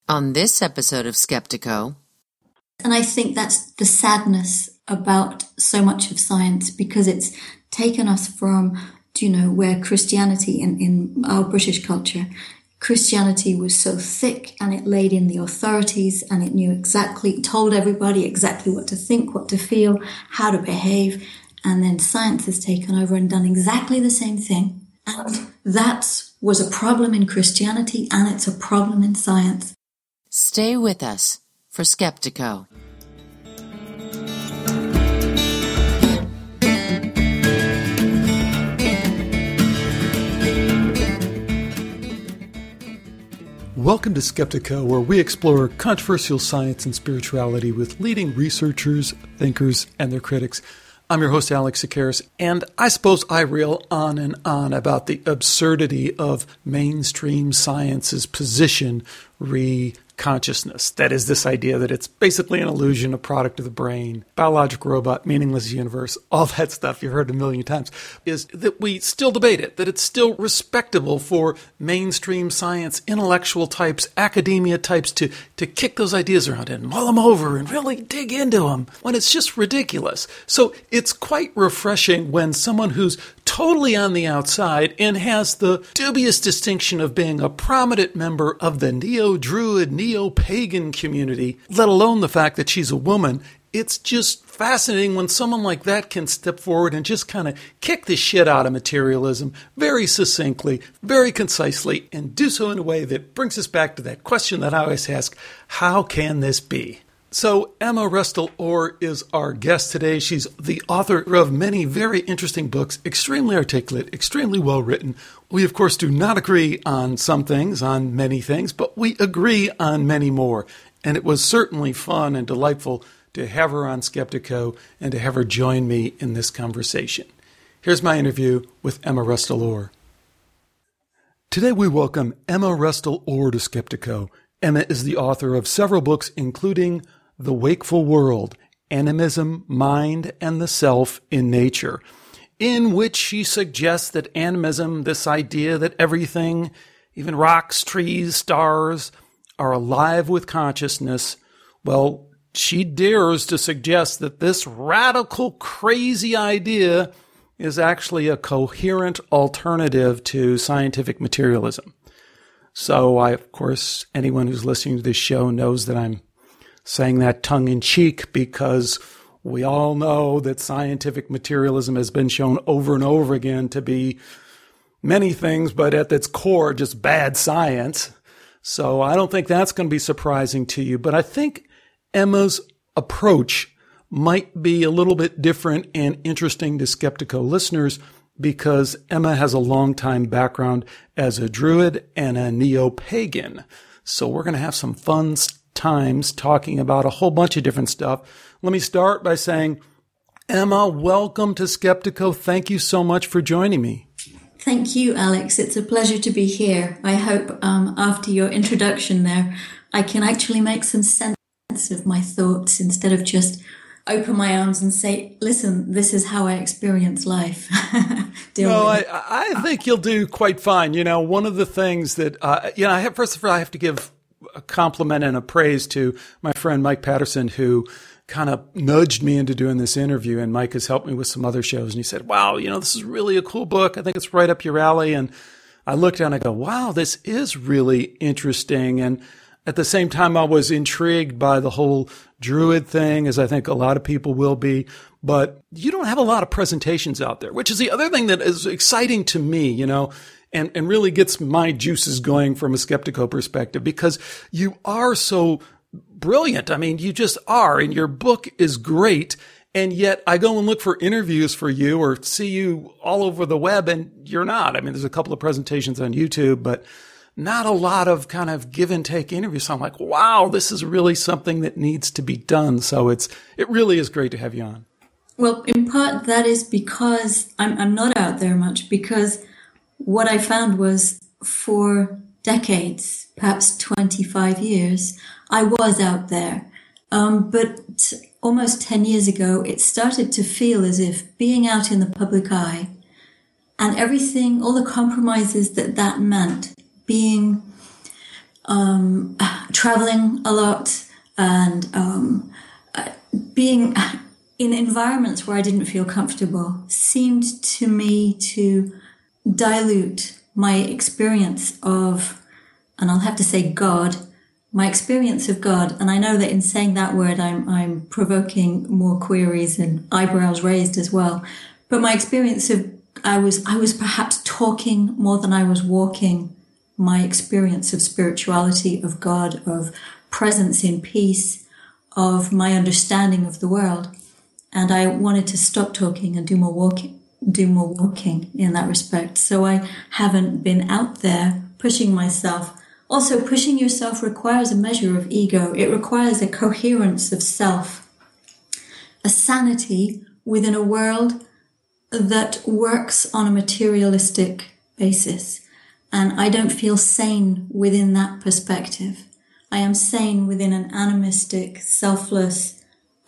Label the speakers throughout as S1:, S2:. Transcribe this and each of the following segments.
S1: On this episode of Skeptiko.
S2: And I think that's the sadness about so much of science, because it's taken us from, where Christianity in our British culture, Christianity was so thick and it laid in the authorities and it told everybody exactly what to think, what to feel, how to behave. And then science has taken over and done exactly the same thing. And that was a problem in Christianity and it's a problem in science.
S1: Stay with us for Skeptiko.
S3: Welcome to Skeptiko, where we explore controversial science and spirituality with leading researchers, thinkers, and their critics. I'm your host, Alex Tsakiris, and I suppose I reel on and on about the absurdity of mainstream science's position consciousness. That is, this idea that it's basically an illusion, a product of the brain, biological robot, meaningless universe, all that stuff you've heard a million times, is that we still debate it, that it's still respectable for mainstream science, intellectual types, academia types to kick those ideas around and mull them over and really dig into them when it's just ridiculous. So it's quite refreshing when someone who's totally on the outside and has the dubious distinction of being a prominent member of the neo-Druid, neo-pagan community, let alone the fact that she's a woman. It's just fascinating when someone like that can step forward and just kind of kick the shit out of materialism very succinctly, very concisely, and do so in a way that brings us back to that question that I always ask, how can this be? So Emma Restell-Orr is our guest today. She's the author of many very interesting books, extremely articulate, extremely well written. We, of course, do not agree on some things, on many things, but we agree on many more. And it was certainly fun and delightful to have her on Skeptiko and to have her join me in this conversation. Here's my interview with Emma Restell-Orr. Today we welcome Emma Restell-Orr to Skeptiko. Emma is the author of several books, including The Wakeful World, Animism, Mind, and the Self in Nature, in which she suggests that animism, this idea that everything, even rocks, trees, stars, are alive with consciousness, well, she dares to suggest that this radical, crazy idea is actually a coherent alternative to scientific materialism. So of course, anyone who's listening to this show knows that I'm saying that tongue-in-cheek because we all know that scientific materialism has been shown over and over again to be many things, but at its core, just bad science. So I don't think that's going to be surprising to you. But I think Emma's approach might be a little bit different and interesting to Skeptiko listeners, because Emma has a long-time background as a Druid and a neo-pagan. So we're going to have some fun times talking about a whole bunch of different stuff. Let me start by saying, Emma, welcome to Skeptiko. Thank you so much for joining me.
S2: Thank you, Alex. It's a pleasure to be here. I hope after your introduction there, I can actually make some sense of my thoughts instead of just open my arms and say, listen, this is how I experience life.
S3: I think you'll do quite fine. One of the things that, first of all, I have to give a compliment and a praise to my friend Mike Patterson, who kind of nudged me into doing this interview. And Mike has helped me with some other shows. And he said, wow, this is really a cool book. I think it's right up your alley. And I looked down and I go, wow, this is really interesting. And at the same time, I was intrigued by the whole Druid thing, as I think a lot of people will be. But you don't have a lot of presentations out there, which is the other thing that is exciting to me, and really gets my juices going from a Skeptiko perspective, because you are so brilliant. I mean, you just are, and your book is great. And yet I go and look for interviews for you or see you all over the web, and you're not. I mean, there's a couple of presentations on YouTube, but not a lot of kind of give and take interviews. So I'm like, wow, this is really something that needs to be done. So it really is great to have you on.
S2: Well, in part that is because I'm not out there much, because what I found was for decades, perhaps 25 years, I was out there. But almost 10 years ago, it started to feel as if being out in the public eye and everything, all the compromises that meant, being traveling a lot and being in environments where I didn't feel comfortable seemed to me to dilute my experience of, and I'll have to say God, my experience of God. And I know that in saying that word, I'm provoking more queries and eyebrows raised as well. But my experience of, I was perhaps talking more than I was walking my experience of spirituality, of God, of presence in peace, of my understanding of the world. And I wanted to stop talking and do more walking in that respect. So I haven't been out there pushing myself. Also, pushing yourself requires a measure of ego. It requires a coherence of self, a sanity within a world that works on a materialistic basis. And I don't feel sane within that perspective. I am sane within an animistic, selfless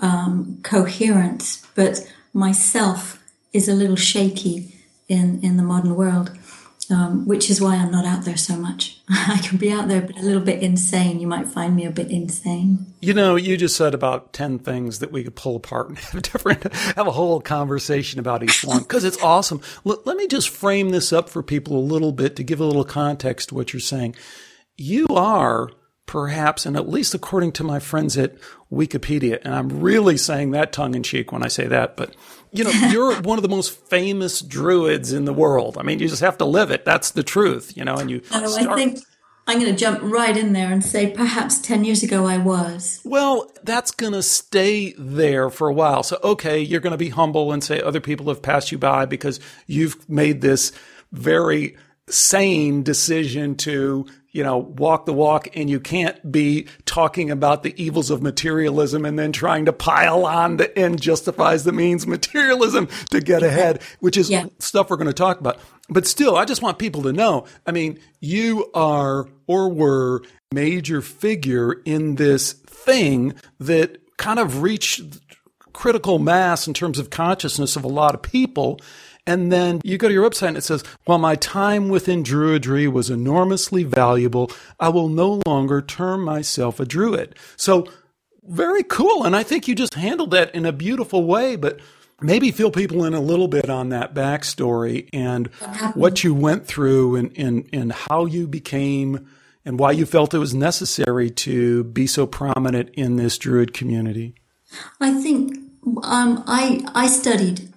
S2: coherence, but myself is a little shaky in the modern world, which is why I'm not out there so much. I can be out there, but a little bit insane. You might find me a bit insane.
S3: You know, you just said about 10 things that we could pull apart and have a whole conversation about each one, because it's awesome. Let me just frame this up for people a little bit to give a little context to what you're saying. You are perhaps, and at least according to my friends at Wikipedia, and I'm really saying that tongue-in-cheek when I say that, but, you know, you're one of the most famous druids in the world. I mean, you just have to live it. That's the truth, you know, and you
S2: I think I'm going to jump right in there and say perhaps 10 years ago I was.
S3: Well, that's going to stay there for a while. So, okay, you're going to be humble and say other people have passed you by because you've made this very sane decision to, you know, walk the walk, and you can't be talking about the evils of materialism and then trying to pile on the end justifies the means materialism to get ahead, which is stuff we're going to talk about. But still, I just want people to know, I mean, you are or were a major figure in this thing that kind of reached critical mass in terms of consciousness of a lot of people. And then you go to your website and it says, while my time within Druidry was enormously valuable, I will no longer term myself a Druid. So very cool. And I think you just handled that in a beautiful way, but maybe fill people in a little bit on that backstory and what you went through and how you became and why you felt it was necessary to be so prominent in this Druid community.
S2: I think I studied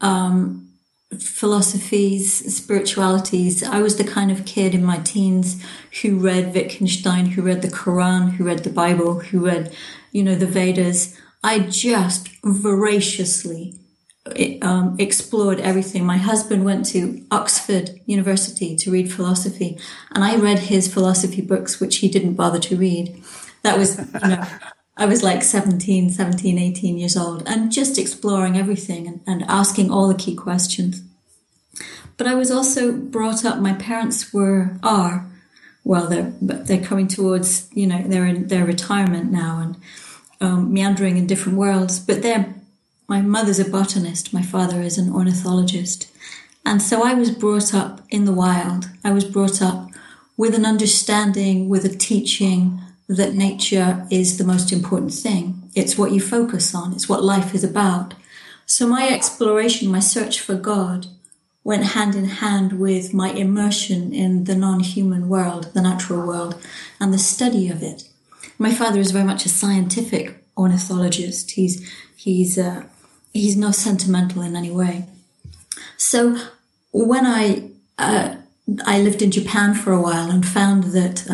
S2: philosophies, spiritualities. I was the kind of kid in my teens who read Wittgenstein, who read the Quran, who read the Bible, who read, you know, the Vedas. I just voraciously explored everything. My husband went to Oxford University to read philosophy, and I read his philosophy books, which he didn't bother to read. That was, you know, I was like 17, 18 years old, and just exploring everything and asking all the key questions. But I was also brought up, my parents they're coming towards, you know, they're in their retirement now and meandering in different worlds. But my mother's a botanist, my father is an ornithologist. And so I was brought up in the wild. I was brought up with an understanding, with a teaching that nature is the most important thing. It's what you focus on. It's what life is about. So my exploration, my search for God went hand in hand with my immersion in the non-human world, the natural world, and the study of it. My father is very much a scientific ornithologist. He's not sentimental in any way. So when I lived in Japan for a while and found that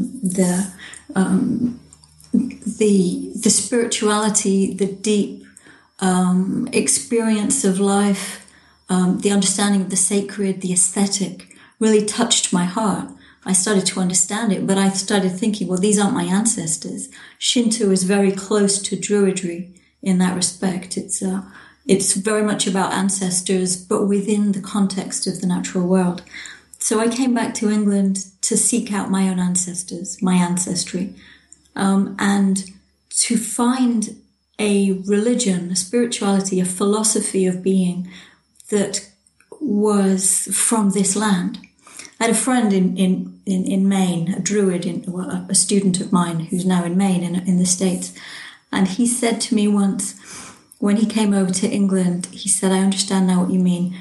S2: the spirituality, the deep experience of life, the understanding of the sacred, the aesthetic, really touched my heart. I started to understand it, but I started thinking, well, these aren't my ancestors. Shinto is very close to Druidry in that respect. It's very much about ancestors, but within the context of the natural world. So I came back to England to seek out my own ancestors, my ancestry, and to find a religion, a spirituality, a philosophy of being that was from this land. I had a friend in Maine, a Druid, a student of mine who's now in Maine in the States. And he said to me once, when he came over to England, he said, I understand now what you mean.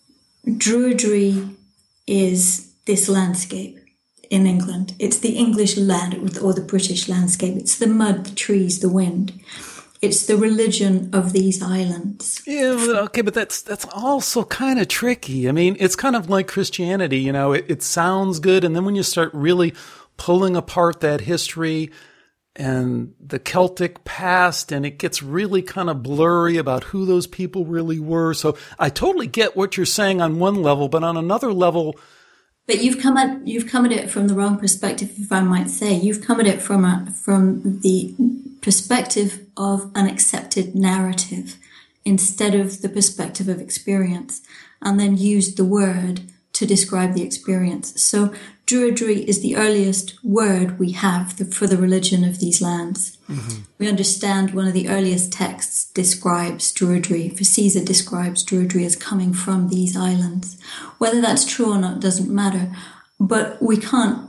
S2: Druidry is this landscape in England. It's the English land or the British landscape. It's the mud, the trees, the wind. It's the religion of these islands.
S3: Yeah, okay, but that's also kind of tricky. I mean, it's kind of like Christianity, you know, it sounds good. And then when you start really pulling apart that history and the Celtic past, and it gets really kind of blurry about who those people really were. So I totally get what you're saying on one level, but on another level.
S2: But you've come at it from the wrong perspective, if I might say. You've come at it from the perspective of an accepted narrative instead of the perspective of experience, and then used the word to describe the experience. So Druidry is the earliest word we have for the religion of these lands. Mm-hmm. We understand one of the earliest texts describes Druidry. Caesar describes Druidry as coming from these islands. Whether that's true or not doesn't matter, but we can't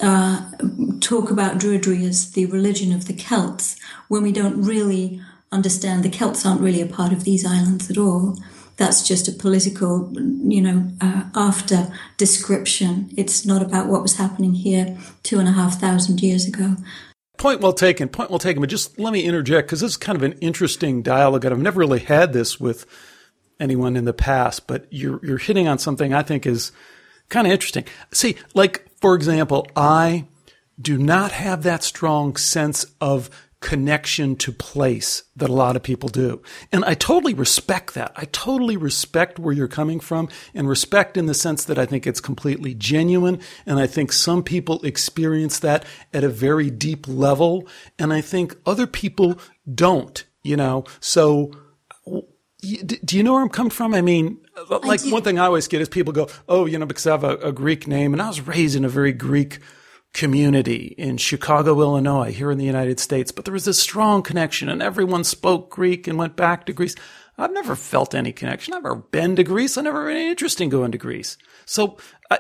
S2: talk about Druidry as the religion of the Celts when we don't really understand the Celts aren't really a part of these islands at all. That's just a political, after description. It's not about what was happening here 2,500 years ago.
S3: Point well taken. But just let me interject, because this is kind of an interesting dialogue, and I've never really had this with anyone in the past, but you're hitting on something I think is kind of interesting. See, like, for example, I do not have that strong sense of connection to place that a lot of people do. And I totally respect that. I totally respect where you're coming from, and respect in the sense that I think it's completely genuine. And I think some people experience that at a very deep level. And I think other people don't, So do you know where I'm coming from? I mean, like one thing I always get is people go, because I have a Greek name, and I was raised in a very Greek community in Chicago, Illinois, here in the United States, but there was this strong connection, and everyone spoke Greek and went back to Greece. I've never felt any connection. I've never been to Greece. I've never had any interest in going to Greece. So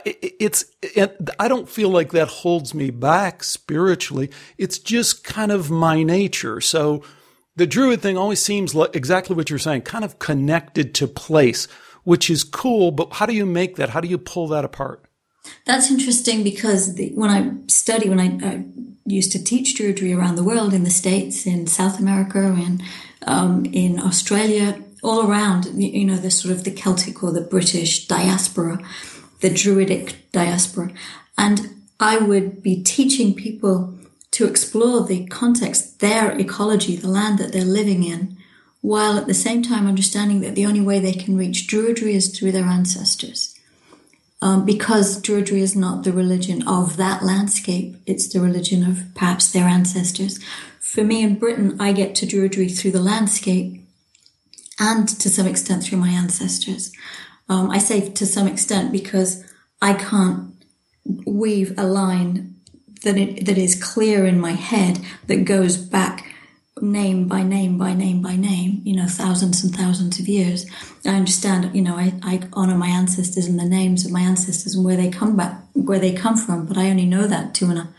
S3: I don't feel like that holds me back spiritually. It's just kind of my nature. So the Druid thing always seems like exactly what you're saying, kind of connected to place, which is cool, but how do you make that? How do you pull that apart?
S2: That's interesting, because when I used to teach Druidry around the world, in the States, in South America, and in Australia, all around, the sort of the Celtic or the British diaspora, the Druidic diaspora. And I would be teaching people to explore the context, their ecology, the land that they're living in, while at the same time understanding that the only way they can reach Druidry is through their ancestors. Because Druidry is not the religion of that landscape, it's the religion of perhaps their ancestors. For me in Britain, I get to Druidry through the landscape and to some extent through my ancestors. I say to some extent because I can't weave a line that is clear in my head that goes back name by name by name by name, thousands and thousands of years. I understand, I honor my ancestors and the names of my ancestors and where they come from, but I only know that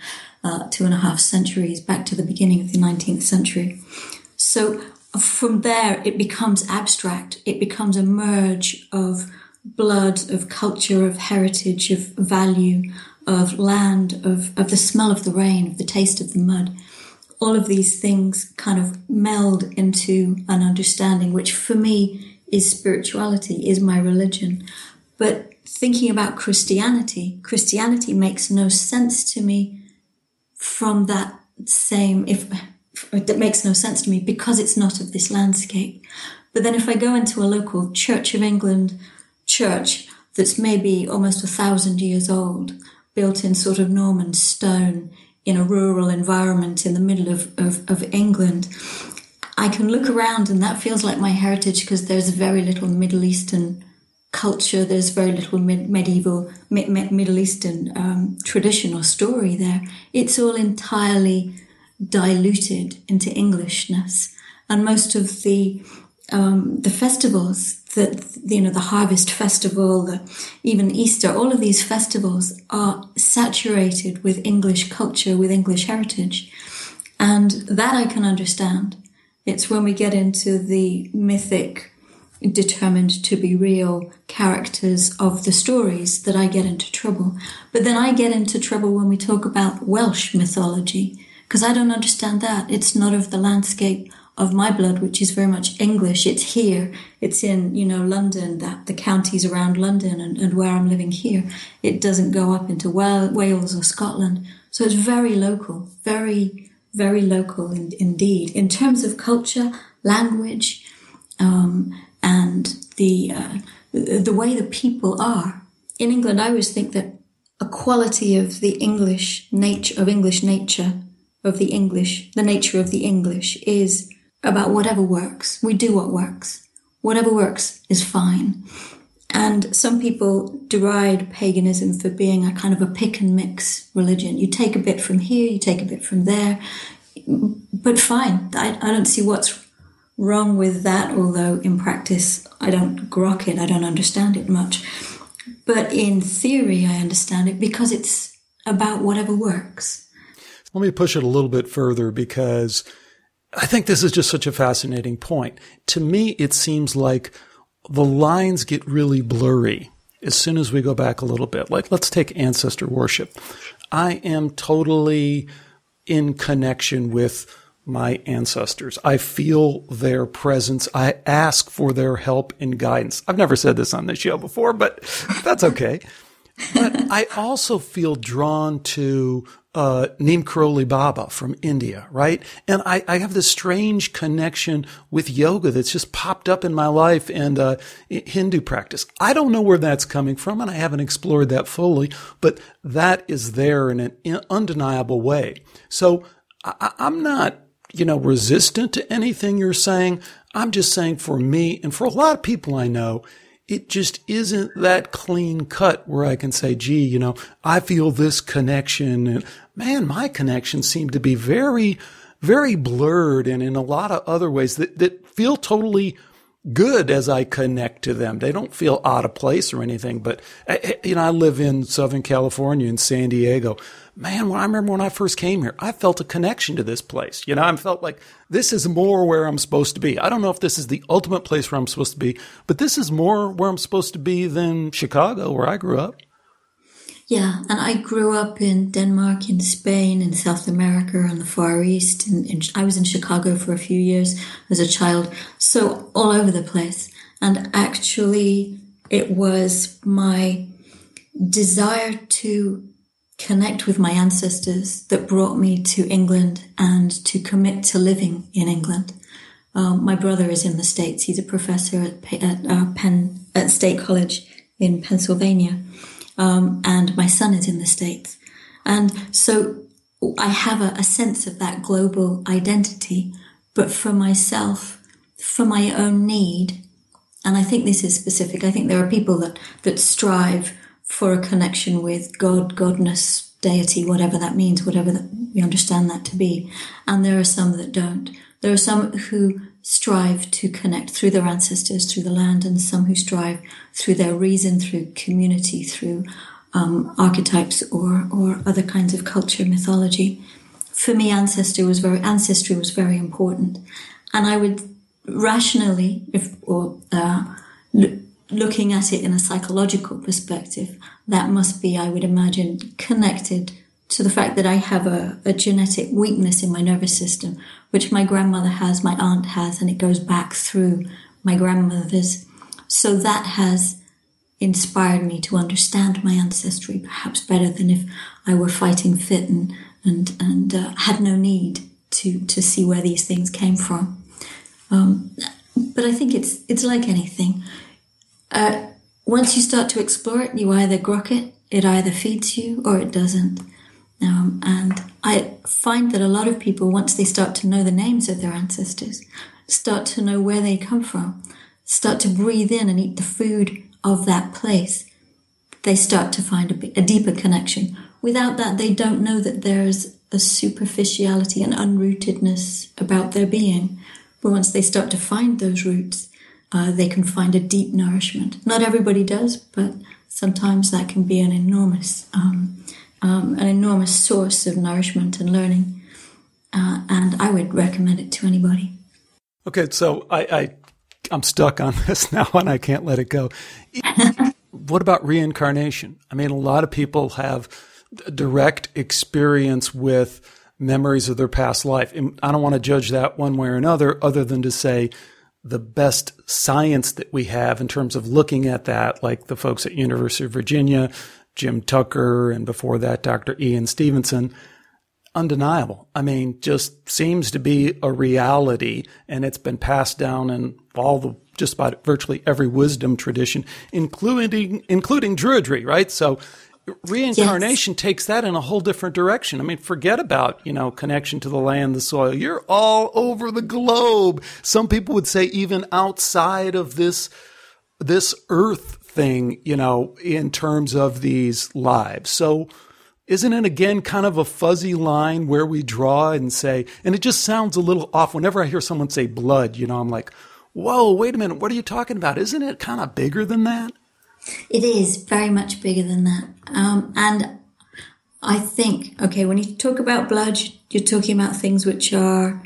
S2: 2.5 centuries back to the beginning of the 19th century. So from there, it becomes abstract. It becomes a merge of blood, of culture, of heritage, of value, of land, of the smell of the rain, of the taste of the mud. All of these things kind of meld into an understanding, which for me is spirituality, is my religion. But thinking about Christianity makes no sense to me from that same, that makes no sense to me because it's not of this landscape. But then if I go into a local Church of England church that's maybe almost 1,000 years old, built in sort of Norman stone, in a rural environment in the middle of England, I can look around and that feels like my heritage because there's very little Middle Eastern culture, there's very little Middle Eastern tradition or story there. It's all entirely diluted into Englishness. And most of the the festivals, the Harvest Festival, even Easter, all of these festivals are saturated with English culture, with English heritage. And that I can understand. It's when we get into the mythic, determined to be real characters of the stories that I get into trouble. But then I get into trouble when we talk about Welsh mythology, because I don't understand that. It's not of the landscape of my blood, which is very much English. It's here. It's in, London, the counties around London and where I'm living here. It doesn't go up into Wales or Scotland. So it's very local, very, very local indeed. In terms of culture, language, and the way the people are. In England, I always think that a quality of the English nature, the nature of the English is about whatever works. We do what works. Whatever works is fine. And some people deride paganism for being a kind of a pick and mix religion. You take a bit from here, you take a bit from there. But fine. I don't see what's wrong with that, although in practice I don't grok it, I don't understand it much. But in theory I understand it because it's about whatever works.
S3: Let me push it a little bit further because I think this is just such a fascinating point. To me, it seems like the lines get really blurry as soon as we go back a little bit. Like, let's take ancestor worship. I am totally in connection with my ancestors. I feel their presence. I ask for their help and guidance. I've never said this on this show before, but that's okay. But I also feel drawn to Neem Karoli Baba from India, right? And I have this strange connection with yoga that's just popped up in my life and Hindu practice. I don't know where that's coming from, and I haven't explored that fully, but that is there in an undeniable way. So I'm not resistant to anything you're saying. I'm just saying for me and for a lot of people I know, it just isn't that clean cut where I can say, gee, I feel this connection. And man, my connections seem to be very, very blurred and in a lot of other ways that feel totally good as I connect to them. They don't feel out of place or anything, but I live in Southern California in San Diego. Man, I remember when I first came here, I felt a connection to this place. I felt like this is more where I'm supposed to be. I don't know if this is the ultimate place where I'm supposed to be, but this is more where I'm supposed to be than Chicago, where I grew up.
S2: Yeah, and I grew up in Denmark, in Spain, in South America, and the Far East. I was in Chicago for a few years as a child, so all over the place. And actually, it was my desire to connect with my ancestors that brought me to England and to commit to living in England. My brother is in the States. He's a professor at State College in Pennsylvania. And my son is in the States. And so I have a sense of that global identity, but for myself, for my own need, and I think this is specific, I think there are people that strive for a connection with God, godness, deity, whatever that means, whatever that we understand that to be. And there are some that don't. There are some who strive to connect through their ancestors, through the land, and some who strive through their reason, through community, through archetypes or other kinds of culture, mythology. For me, ancestry was very important. And I would rationally, looking at it in a psychological perspective, that must be, I would imagine, connected to the fact that I have a genetic weakness in my nervous system, which my grandmother has, my aunt has, and it goes back through my grandmothers. So that has inspired me to understand my ancestry perhaps better than if I were fighting fit and had no need to see where these things came from. But I think it's like anything. Once you start to explore it, you either grok it, it either feeds you or it doesn't. And I find that a lot of people, once they start to know the names of their ancestors, start to know where they come from, start to breathe in and eat the food of that place, they start to find a deeper connection. Without that, they don't know that there's a superficiality and unrootedness about their being. But once they start to find those roots, they can find a deep nourishment. Not everybody does, but sometimes that can be an enormous source of nourishment and learning. And I would recommend it to anybody.
S3: Okay, so I'm stuck on this now and I can't let it go. What about reincarnation? I mean, a lot of people have direct experience with memories of their past life. And I don't want to judge that one way or another, other than to say the best science that we have in terms of looking at that, like the folks at University of Virginia, Jim Tucker, and before that, Dr. Ian Stevenson, undeniable. I mean, just seems to be a reality, and it's been passed down in just about virtually every wisdom tradition, including Druidry, right? So reincarnation takes that in a whole different direction. I mean, forget about, connection to the land, the soil. You're all over the globe. Some people would say even outside of this earth thing, in terms of these lives. So isn't it, again, kind of a fuzzy line where we draw and say, and it just sounds a little off. Whenever I hear someone say blood, I'm like, whoa, wait a minute. What are you talking about? Isn't it kind of bigger than that?
S2: It is very much bigger than that. And I think, when you talk about blood, you're talking about things which are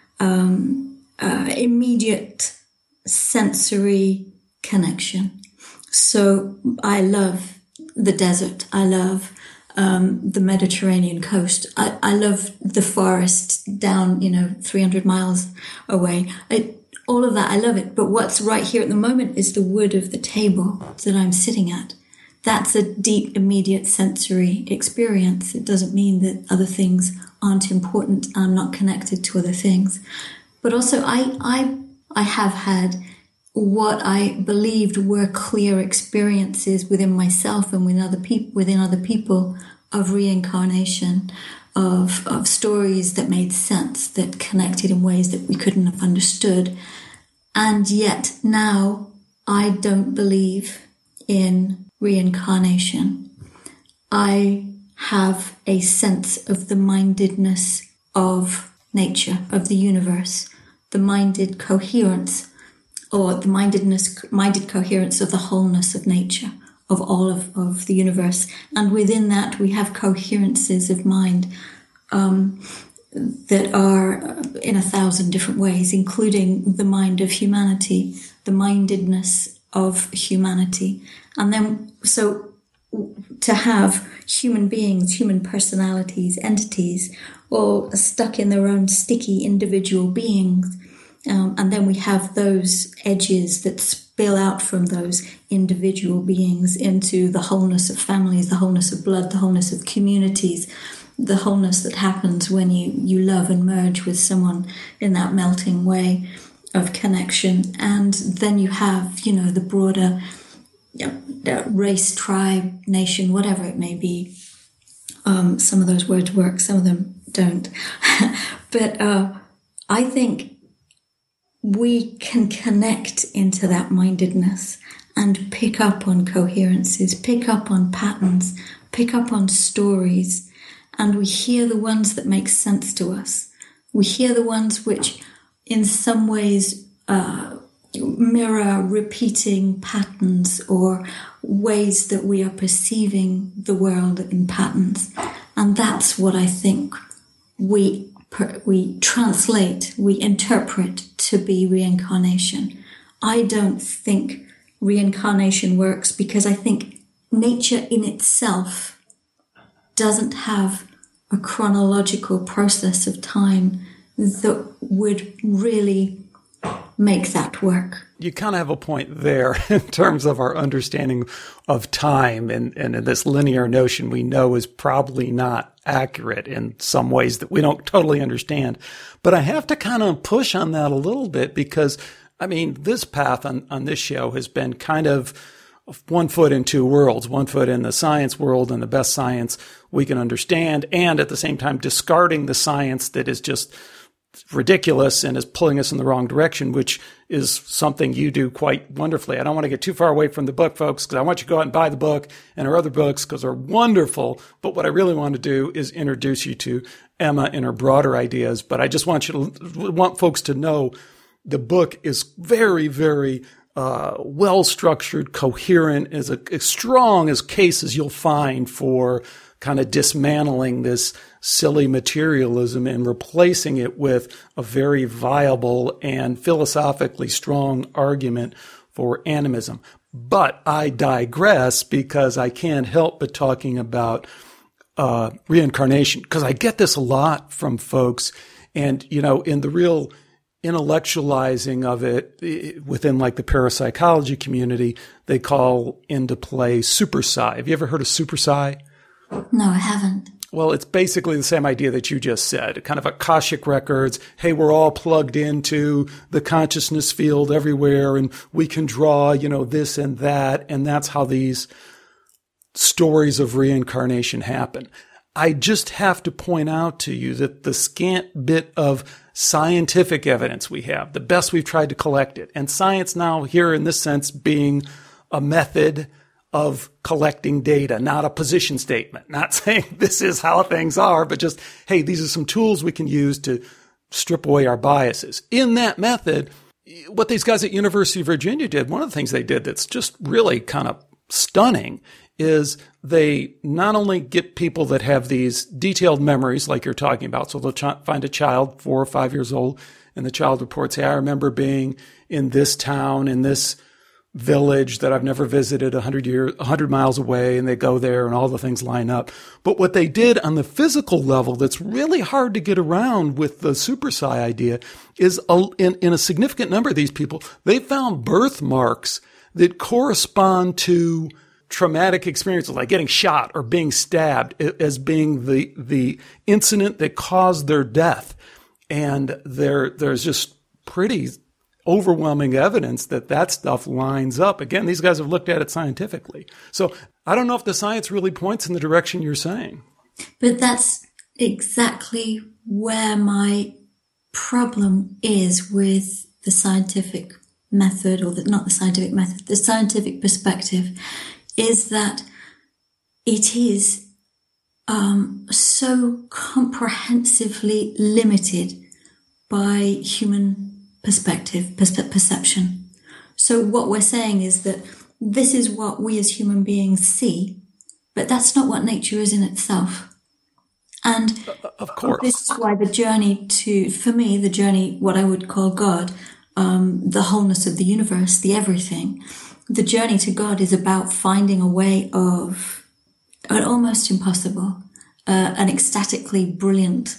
S2: immediate sensory connection. So I love the desert. I love the Mediterranean coast. I love the forest down, 300 miles away. All of that, I love it. But what's right here at the moment is the wood of the table that I'm sitting at. That's a deep, immediate sensory experience. It doesn't mean that other things aren't important. I'm not connected to other things. But also, I have had what I believed were clear experiences within myself and within other people of reincarnation, of stories that made sense, that connected in ways that we couldn't have understood. And yet now I don't believe in reincarnation. I have a sense of the mindedness of nature, of the universe, the minded coherence, or the minded coherence of the wholeness of nature, of all of the universe. And within that, we have coherences of mind that are in 1,000 different ways, including the mind of humanity, the mindedness of humanity. And then, so to have human beings, human personalities, entities, all stuck in their own sticky individual beings, and then we have those edges that spill out from those individual beings into the wholeness of families, the wholeness of blood, the wholeness of communities, the wholeness that happens when you love and merge with someone in that melting way of connection. And then you have, the broader race, tribe, nation, whatever it may be. Some of those words work, some of them don't. But I think we can connect into that mindedness and pick up on coherences, pick up on patterns, pick up on stories, and we hear the ones that make sense to us. We hear the ones which in some ways mirror repeating patterns or ways that we are perceiving the world in patterns. And that's what I think we translate, we interpret to be reincarnation. I don't think reincarnation works because I think nature in itself doesn't have a chronological process of time that would really make that work.
S3: You kind of have a point there in terms of our understanding of time and this linear notion we know is probably not accurate in some ways that we don't totally understand. But I have to kind of push on that a little bit because, this path on this show has been kind of one foot in two worlds, one foot in the science world and the best science we can understand, and at the same time discarding the science that is just ridiculous and is pulling us in the wrong direction, which is something you do quite wonderfully. I don't want to get too far away from the book, folks, because I want you to go out and buy the book and our other books because they're wonderful. But what I really want to do is introduce you to Emma and her broader ideas. But I just want folks to know the book is very, very well-structured, coherent, as strong as cases you'll find for kind of dismantling this silly materialism and replacing it with a very viable and philosophically strong argument for animism. But I digress because I can't help but talking about reincarnation, because I get this a lot from folks. And, in the real intellectualizing of it within like the parapsychology community, they call into play super psi. Have you ever heard of super psi?
S2: No, I haven't.
S3: Well, it's basically the same idea that you just said, kind of Akashic records. Hey, we're all plugged into the consciousness field everywhere, and we can draw, this and that. And that's how these stories of reincarnation happen. I just have to point out to you that the scant bit of scientific evidence we have, the best we've tried to collect it, and science now here in this sense being a method of collecting data, not a position statement, not saying this is how things are, but just, hey, these are some tools we can use to strip away our biases. In that method, what these guys at University of Virginia did, one of the things they did that's just really kind of stunning is they not only get people that have these detailed memories like you're talking about. So they'll find a child 4 or 5 years old, and the child reports, hey, I remember being in this town, in this village that I've never visited 100 miles away, and they go there and all the things line up. But what they did on the physical level that's really hard to get around with the super psi idea is in a significant number of these people, they found birthmarks that correspond to traumatic experiences like getting shot or being stabbed as being the incident that caused their death. And there's just pretty overwhelming evidence that stuff lines up. Again, these guys have looked at it scientifically. So I don't know if the science really points in the direction you're saying.
S2: But that's exactly where my problem is with the scientific method, or not the scientific method, the scientific perspective, is that it is so comprehensively limited by human perception. So what we're saying is that this is what we as human beings see, but that's not what nature is in itself. And
S3: of course,
S2: this is why the journey, what I would call God, the wholeness of the universe, the everything, the journey to God is about finding a way of an almost impossible, an ecstatically brilliant,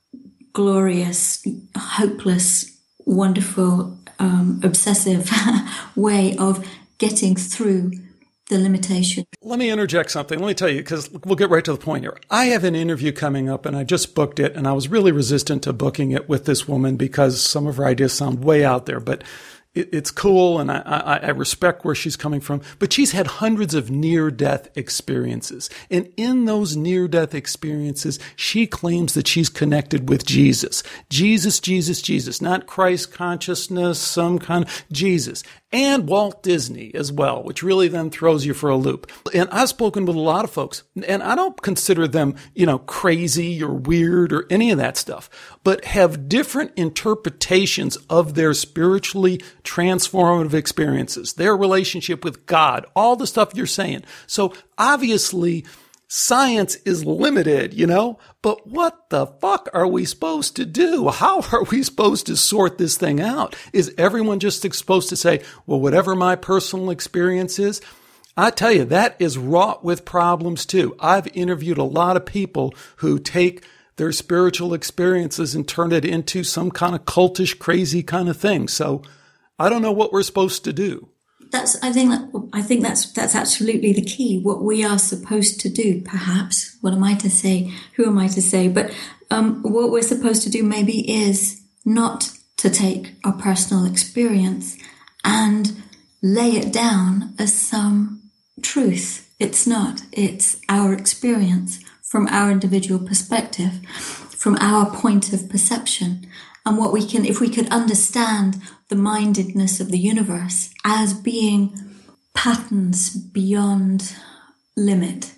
S2: glorious, hopeless, wonderful, obsessive way of getting through the limitation.
S3: Let me interject something. Let me tell you, because we'll get right to the point here. I have an interview coming up, and I just booked it, and I was really resistant to booking it with this woman because some of her ideas sound way out there, but it's cool, and I respect where she's coming from. But she's had hundreds of near-death experiences. And in those near-death experiences, she claims that she's connected with Jesus. Jesus, Jesus, Jesus. Not Christ consciousness, some kind of Jesus. And Walt Disney as well, which really then throws you for a loop. And I've spoken with a lot of folks, and I don't consider them, crazy or weird or any of that stuff, but have different interpretations of their spiritually transformative experiences, their relationship with God, all the stuff you're saying. So obviously, science is limited, but what the fuck are we supposed to do? How are we supposed to sort this thing out? Is everyone just supposed to say, well, whatever my personal experience is? I tell you, that is wrought with problems too. I've interviewed a lot of people who take their spiritual experiences and turn it into some kind of cultish, crazy kind of thing. So I don't know what we're supposed to do.
S2: I think that's absolutely the key. What we are supposed to do, perhaps. What am I to say? Who am I to say? But what we're supposed to do maybe is not to take our personal experience and lay it down as some truth. It's not. It's our experience from our individual perspective, from our point of perception. And what we can, if we could understand the mindedness of the universe as being patterns beyond limit,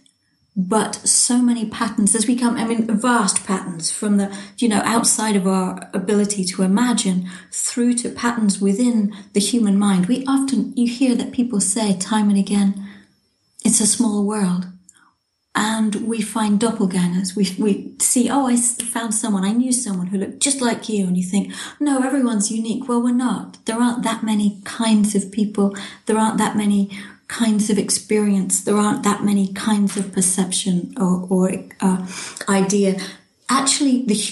S2: but so many patterns as we come, vast patterns from the, outside of our ability to imagine through to patterns within the human mind. You hear that people say time and again, it's a small world. And we find doppelgangers. We see, I found someone, I knew someone who looked just like you. And you think, no, everyone's unique. Well, we're not. There aren't that many kinds of people. There aren't that many kinds of experience. There aren't that many kinds of perception or idea. Actually, the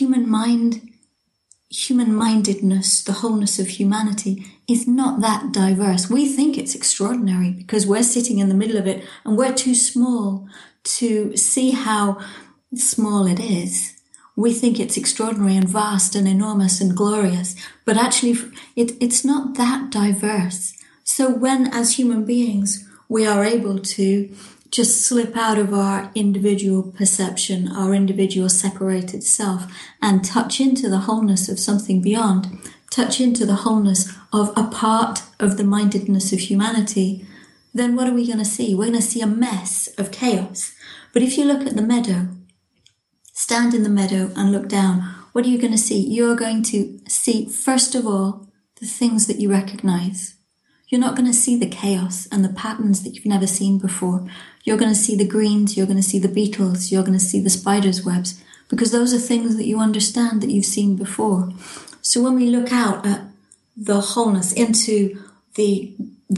S2: human-mindedness, the wholeness of humanity is not that diverse. We think it's extraordinary because we're sitting in the middle of it and we're too small to see how small it is. We think it's extraordinary and vast and enormous and glorious, but actually it's not that diverse. So when, as human beings, we are able to just slip out of our individual perception, our individual separated self, and touch into the wholeness of something beyond, touch into the wholeness of a part of the mindedness of humanity, then what are we going to see? We're going to see a mess of chaos. But if you look at the meadow, stand in the meadow and look down, what are you going to see? You're going to see, first of all, the things that you recognize. You're not going to see the chaos and the patterns that you've never seen before. You're going to see the greens, you're going to see the beetles, you're going to see the spider's webs, because those are things that you understand that you've seen before. So when we look out at the wholeness, into the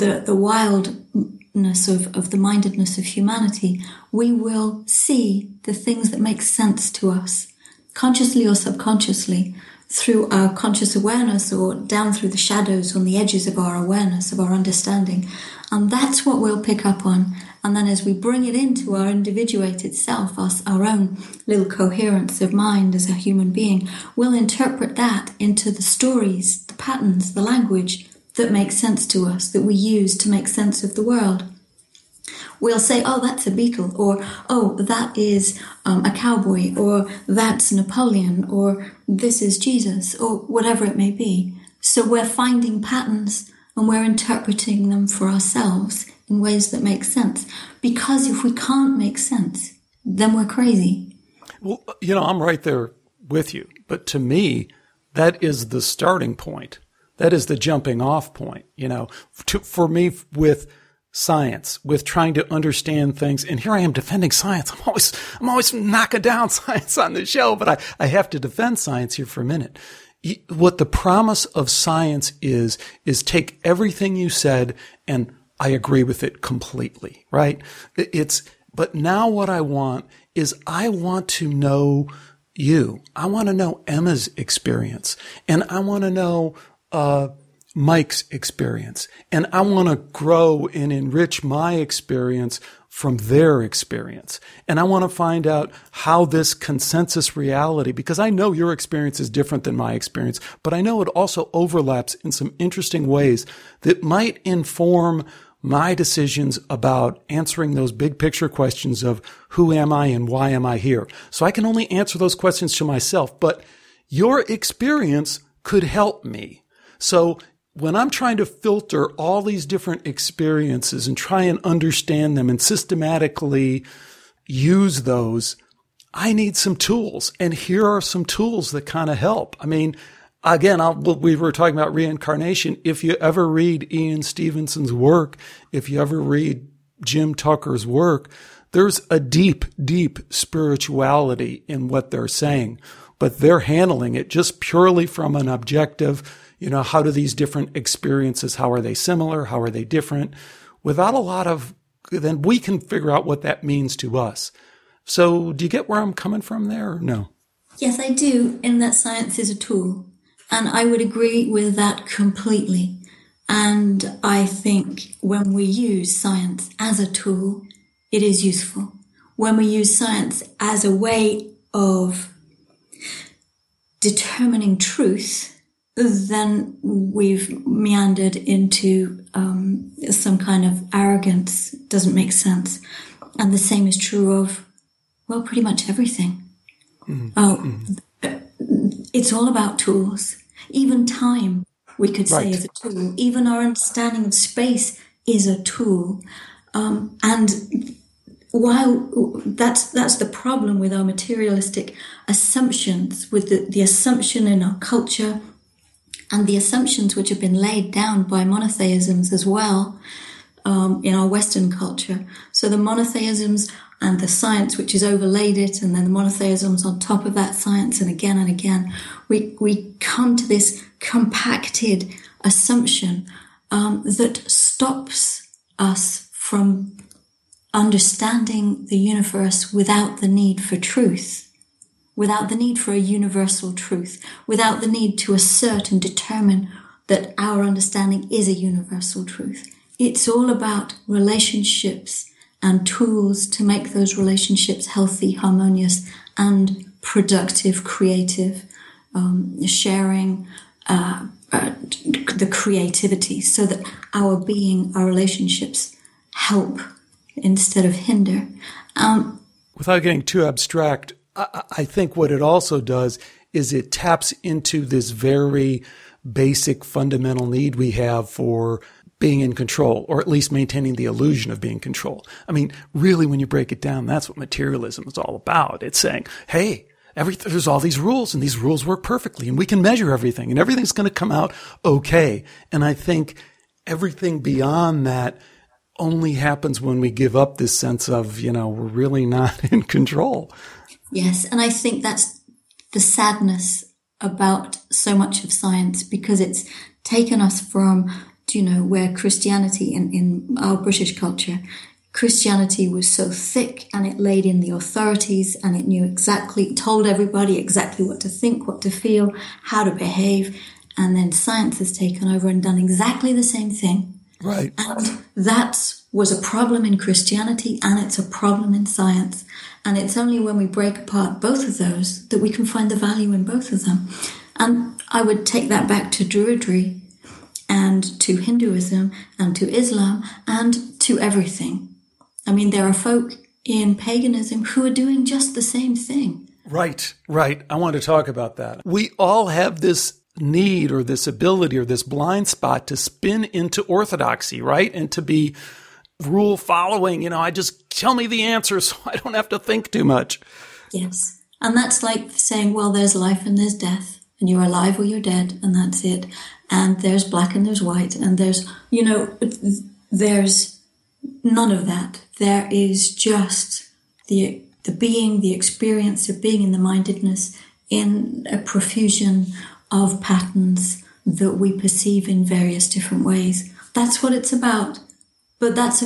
S2: wildness of the mindedness of humanity, we will see the things that make sense to us, consciously or subconsciously, through our conscious awareness or down through the shadows on the edges of our awareness, of our understanding. And that's what we'll pick up on. And then as we bring it into our individuated self, our own little coherence of mind as a human being, we'll interpret that into the stories, the patterns, the language that make sense to us, that we use to make sense of the world. We'll say, oh, that's a beetle, or, oh, that is a cowboy, or that's Napoleon, or this is Jesus, or whatever it may be. So we're finding patterns and we're interpreting them for ourselves in ways that make sense. Because if we can't make sense, then we're crazy.
S3: Well, I'm right there with you. But to me, that is the starting point. That is the jumping off point, for me with science, with trying to understand things. And here I am defending science. I'm always knocking down science on the show, but I have to defend science here for a minute. What the promise of science is take everything you said, and I agree with it completely, right? But now what I want is I want to know you. I want to know Emma's experience, and I want to know, Mike's experience. And I want to grow and enrich my experience from their experience. And I want to find out how this consensus reality, because I know your experience is different than my experience, but I know it also overlaps in some interesting ways that might inform my decisions about answering those big picture questions of who am I and why am I here? So I can only answer those questions to myself, but your experience could help me. So when I'm trying to filter all these different experiences and try and understand them and systematically use those, I need some tools. And here are some tools that kind of help. I mean, again, we were talking about reincarnation. If you ever read Ian Stevenson's work, if you ever read Jim Tucker's work, there's a deep, deep spirituality in what they're saying, but they're handling it just purely from an objective, how do these different experiences, how are they similar? How are they different? Without a lot of, then we can figure out what that means to us. So do you get where I'm coming from there or no?
S2: Yes, I do, in that science is a tool. And I would agree with that completely. And I think when we use science as a tool, it is useful. When we use science as a way of determining truth, then we've meandered into some kind of arrogance. Doesn't make sense. And the same is true of, well, pretty much everything. Mm-hmm. It's all about tools. Even time, we could say, is a tool. Even our understanding of space is a tool. And while that's the problem with our materialistic assumptions, with the assumption in our culture and the assumptions which have been laid down by monotheisms as well, in our Western culture. So the monotheisms and the science which has overlaid it, and then the monotheisms on top of that science, and again, we come to this compacted assumption that stops us from understanding the universe without the need for truth, without the need for a universal truth, without the need to assert and determine that our understanding is a universal truth. It's all about relationships and tools to make those relationships healthy, harmonious, and productive, creative, sharing the creativity, so that our being, our relationships help instead of hinder.
S3: Without getting too abstract, I think what it also does is it taps into this very basic fundamental need we have for being in control, or at least maintaining the illusion of being in control. I mean, really, when you break it down, that's what materialism is all about. It's saying, hey, there's all these rules, and these rules work perfectly, and we can measure everything, and everything's going to come out okay. And I think everything beyond that only happens when we give up this sense of, we're really not in control.
S2: Yes, and I think that's the sadness about so much of science, because it's taken us from, where Christianity in our British culture, Christianity was so thick, and it laid in the authorities, and it told everybody exactly what to think, what to feel, how to behave. And then science has taken over and done exactly the same thing.
S3: Right.
S2: And that was a problem in Christianity, and it's a problem in science. And it's only when we break apart both of those that we can find the value in both of them. And I would take that back to Druidry, and to Hinduism, and to Islam, and to everything. I mean, there are folk in paganism who are doing just the same thing.
S3: Right. I want to talk about that. We all have this need or this ability or this blind spot to spin into orthodoxy, right? And to be rule following, I just tell me the answer so I don't have to think too much.
S2: Yes. And that's like saying, well, there's life and there's death, and you're alive or you're dead, and that's it. And there's black and there's white, and there's none of that. There is just the being, the experience of being in the mindedness, in a profusion of patterns that we perceive in various different ways. That's what it's about. But that's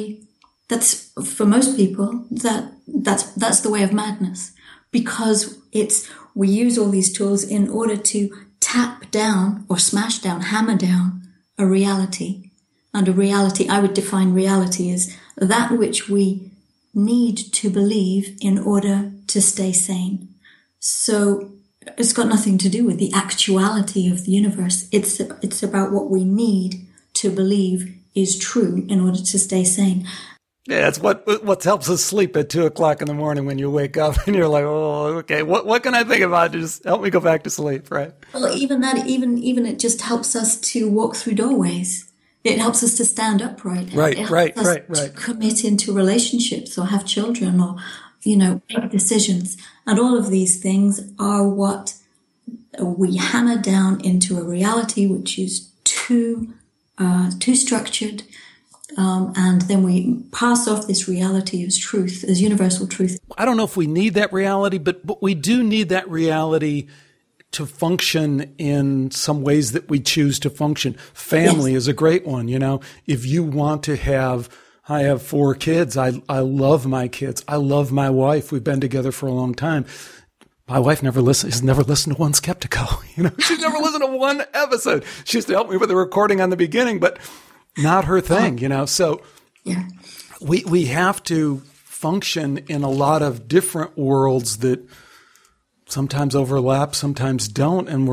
S2: for most people, that's the way of madness, because we use all these tools in order to tap down or smash down, hammer down a reality. And a reality, I would define reality as that which we need to believe in order to stay sane. So it's got nothing to do with the actuality of the universe. It's about what we need to believe is true in order to stay sane.
S3: Yeah, it's what helps us sleep at 2:00 in the morning when you wake up and you're like, oh, okay, what can I think about? Just help me go back to sleep, right?
S2: Well, even it just helps us to walk through doorways. It helps us to stand upright.
S3: Right.
S2: To commit into relationships or have children or, make decisions. And all of these things are what we hammer down into a reality which is too structured. And then we pass off this reality as truth, as universal truth.
S3: I don't know if we need that reality, but we do need that reality to function in some ways that we choose to function. Family is a great one. If you want to I have 4 kids. I love my kids. I love my wife. We've been together for a long time. My wife has never listened to one Skeptico. She's never listened to one episode. She used to help me with the recording on the beginning, but not her thing, So
S2: yeah,
S3: we have to function in a lot of different worlds that sometimes overlap, sometimes don't, and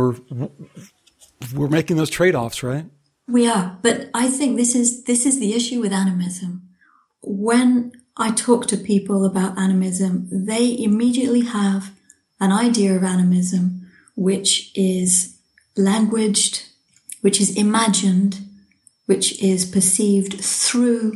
S3: we're making those trade-offs, right?
S2: We are, but I think this is the issue with animism. When I talk to people about animism, they immediately have an idea of animism which is languaged, which is imagined, which is perceived through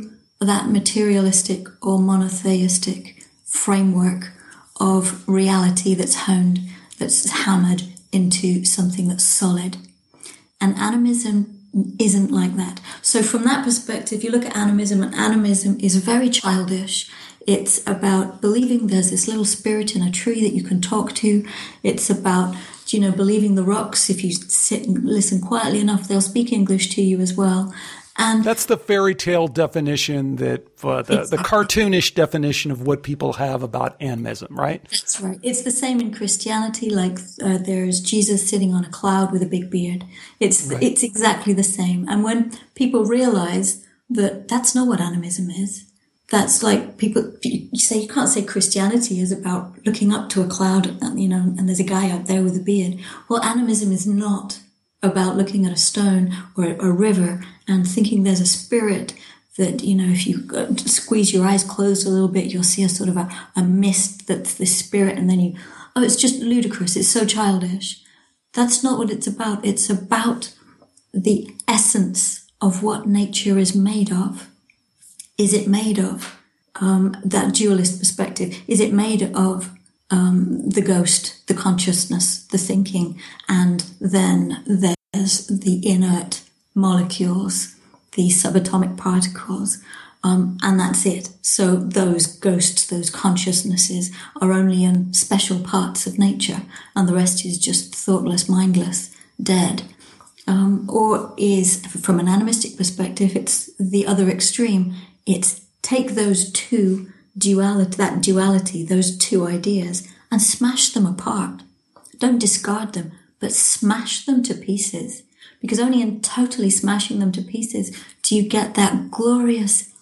S2: that materialistic or monotheistic framework of reality that's honed, that's hammered into something that's solid. And animism isn't like that. So from that perspective, you look at animism, and animism is very childish. It's about believing there's this little spirit in a tree that you can talk to. It's about, believing the rocks, if you sit and listen quietly enough, they'll speak English to you as well. And
S3: that's the fairy tale definition, that the cartoonish definition of what people have about animism, right?
S2: That's right. It's the same in Christianity. Like there's Jesus sitting on a cloud with a big beard. It's exactly the same. And when people realize that that's not what animism is, that's like you can't say Christianity is about looking up to a cloud, and there's a guy out there with a beard. Well, animism is not about looking at a stone or a river and thinking there's a spirit that, if you squeeze your eyes closed a little bit, you'll see a sort of a mist that's the spirit, and then it's just ludicrous. It's so childish. That's not what it's about. It's about the essence of what nature is made of. Is it made of that dualist perspective? Is it made of the ghost, the consciousness, the thinking, and then there's the inert molecules, the subatomic particles, and that's it. So those ghosts, those consciousnesses are only in special parts of nature, and the rest is just thoughtless, mindless, dead. Or is, from an animistic perspective, it's the other extreme. It's take those two duality, those two ideas, and smash them apart. Don't discard them, but smash them to pieces. Because only in totally smashing them to pieces do you get that glorious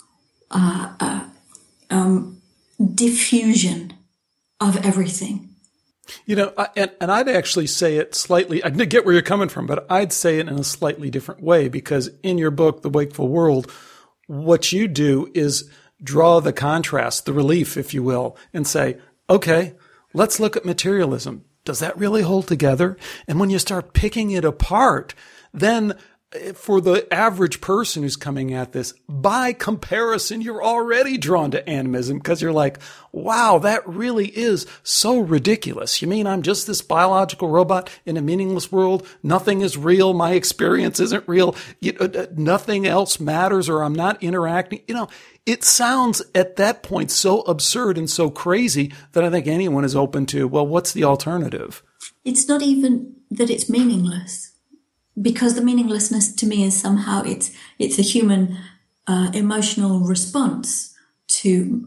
S2: diffusion of everything.
S3: And I'd actually say it slightly, I get where you're coming from, but I'd say it in a slightly different way, because in your book, The Wakeful World, what you do is draw the contrast, the relief, if you will, and say, okay, let's look at materialism. Does that really hold together? And when you start picking it apart, then for the average person who's coming at this, by comparison, you're already drawn to animism, because you're like, wow, that really is so ridiculous. You mean I'm just this biological robot in a meaningless world? Nothing is real. My experience isn't real. Nothing else matters, or I'm not interacting. It sounds at that point so absurd and so crazy that I think anyone is open to, well, what's the alternative?
S2: It's not even that it's meaningless. Because the meaninglessness to me is somehow it's a human emotional response to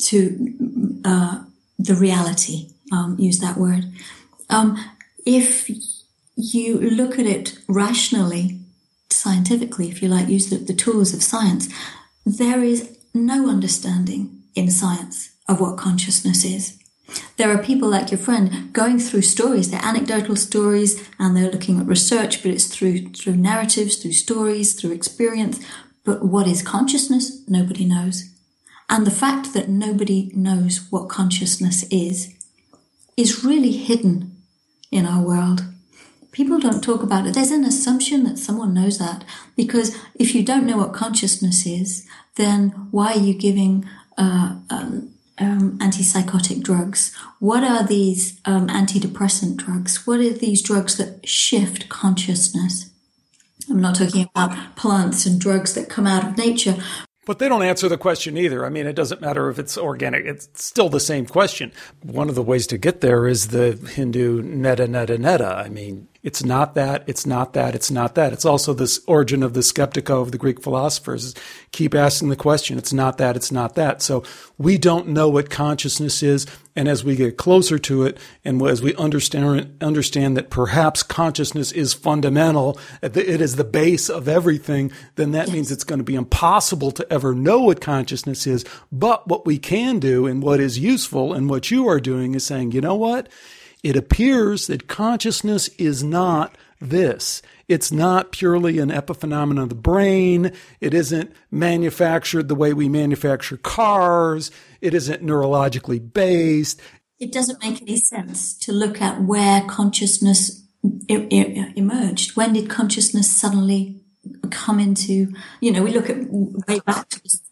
S2: the reality. Use that word. If you look at it rationally, scientifically, if you like, use the tools of science, there is no understanding in science of what consciousness is. There are people like your friend going through stories, they're anecdotal stories, and they're looking at research, but it's through narratives, through stories, through experience. But what is consciousness? Nobody knows. And the fact that nobody knows what consciousness is really hidden in our world. People don't talk about it. There's an assumption that someone knows that, because if you don't know what consciousness is, then why are you giving antipsychotic drugs? What are these antidepressant drugs? What are these drugs that shift consciousness? I'm not talking about plants and drugs that come out of nature.
S3: But they don't answer the question either. I mean, it doesn't matter if it's organic. It's still the same question. One of the ways to get there is the Hindu neta. I mean, it's not that, it's not that, it's not that. It's also this origin of the skeptico of the Greek philosophers. Keep asking the question, it's not that, it's not that. So we don't know what consciousness is. And as we get closer to it, and as we understand that perhaps consciousness is fundamental, it is the base of everything, then that means it's going to be impossible to ever know what consciousness is. But what we can do, and what is useful, and what you are doing, is saying, you know what? It appears that consciousness is not this. It's not purely an epiphenomenon of the brain. It isn't manufactured the way we manufacture cars. It isn't neurologically based.
S2: It doesn't make any sense to look at where consciousness emerged. When did consciousness suddenly come into, we look at way back to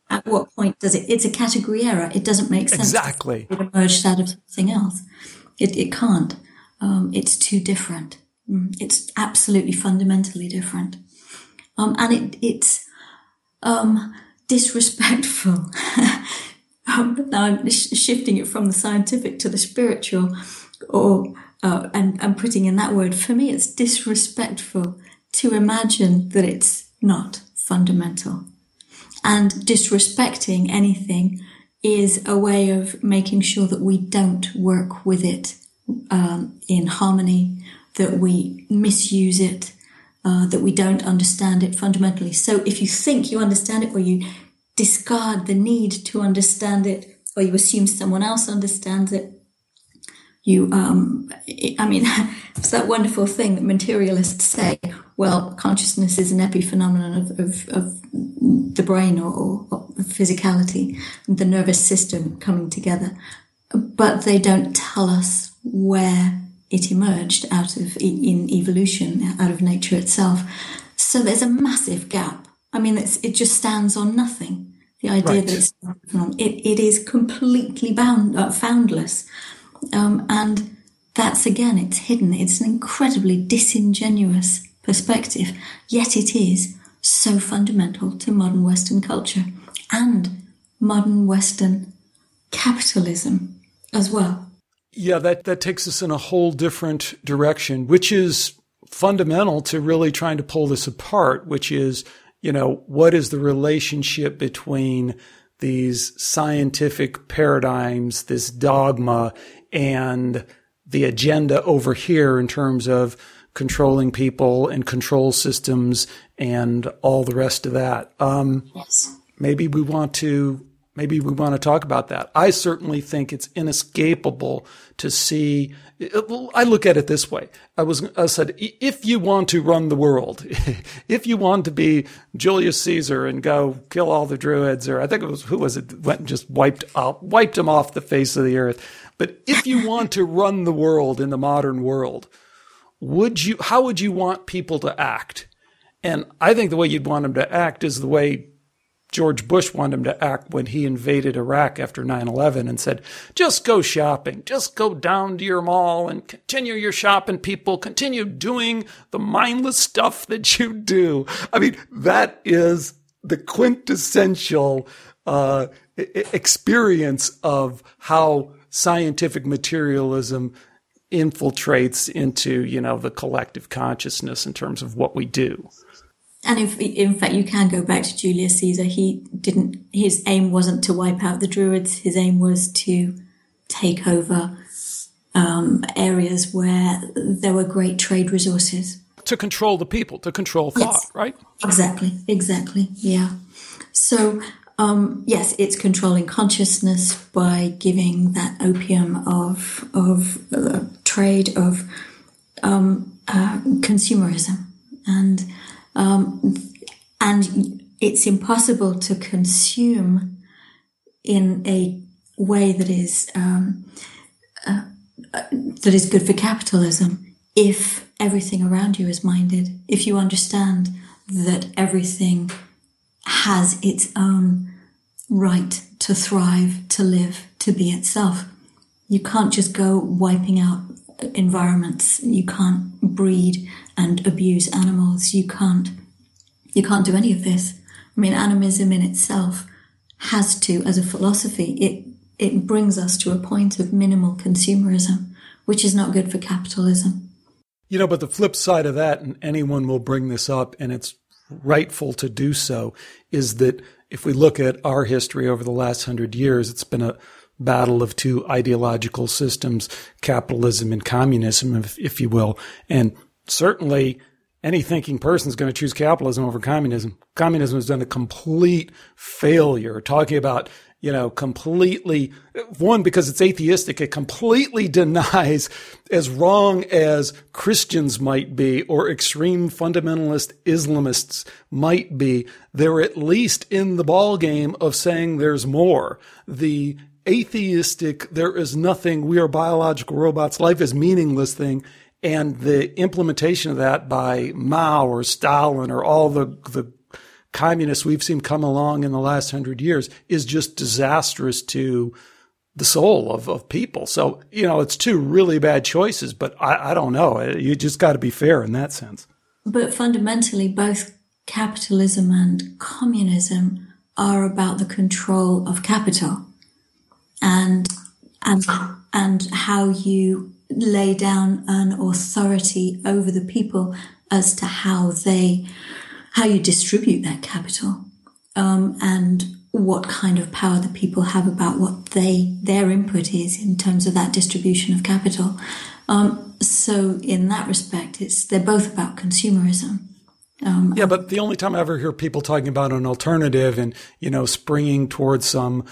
S2: At what point does it? It's a category error. It doesn't make sense.
S3: Exactly.
S2: It emerged out of something else. It can't. It's too different. It's absolutely fundamentally different. And it's disrespectful. Now I'm shifting it from the scientific to the spiritual, and putting in that word. For me, it's disrespectful to imagine that it's not fundamental. And disrespecting anything is a way of making sure that we don't work with it in harmony, that we misuse it, that we don't understand it fundamentally. So if you think you understand it, or you discard the need to understand it, or you assume someone else understands it, it's that wonderful thing that materialists say, well, consciousness is an epiphenomenon of the brain or physicality, the nervous system coming together. But they don't tell us where it emerged in evolution, out of nature itself. So there's a massive gap. It just stands on nothing. The idea that it is completely foundless. And that's, again, it's hidden. It's an incredibly disingenuous perspective, yet it is so fundamental to modern Western culture and modern Western capitalism as well.
S3: Yeah, that takes us in a whole different direction, which is fundamental to really trying to pull this apart, which is, what is the relationship between these scientific paradigms, this dogma, and the agenda over here in terms of controlling people and control systems and all the rest of that.
S2: Yes.
S3: Maybe we want to talk about that. I certainly think it's inescapable to see. I look at it this way. I said, if you want to run the world, if you want to be Julius Caesar and go kill all the Druids, or I think it was, who was it, went and just wiped them off the face of the earth. But if you want to run the world in the modern world, how would you want people to act? And I think the way you'd want them to act is the way George Bush wanted him to act when he invaded Iraq after 9/11 and said, just go shopping, just go down to your mall and continue your shopping, people, continue doing the mindless stuff that you do. That is the quintessential experience of how scientific materialism infiltrates into, the collective consciousness in terms of what we do.
S2: And in fact, you can go back to Julius Caesar. His aim wasn't to wipe out the Druids. His aim was to take over areas where there were great trade resources.
S3: To control the people, to control thought, yes. Right?
S2: Exactly. Yeah. So, yes, it's controlling consciousness by giving that opium of trade, of consumerism. And it's impossible to consume in a way that is good for capitalism if everything around you is minded, if you understand that everything has its own right to thrive, to live, to be itself. You can't just go wiping out environments. You can't breed and abuse animals. You can't do any of this. Animism in itself has to, as a philosophy, it brings us to a point of minimal consumerism, which is not good for capitalism.
S3: But the flip side of that, and anyone will bring this up, and it's rightful to do so, is that if we look at our history over the last 100 years, it's been a battle of two ideological systems, capitalism and communism, if you will. And certainly any thinking person is going to choose capitalism over communism. Communism has done a complete failure, talking about, completely, one, because it's atheistic, it completely denies, as wrong as Christians might be or extreme fundamentalist Islamists might be, they're at least in the ballgame of saying there's more. The atheistic, there is nothing, we are biological robots, life is meaningless thing, and the implementation of that by Mao or Stalin or all the communists we've seen come along in the last 100 years is just disastrous to the soul of people. So, it's two really bad choices, but I don't know. You just got to be fair in that sense.
S2: But fundamentally, both capitalism and communism are about the control of capital and how you lay down an authority over the people as to how you distribute that capital, and what kind of power the people have about what their input is in terms of that distribution of capital. So in that respect, they're both about consumerism.
S3: Yeah, but the only time I ever hear people talking about an alternative and, springing towards some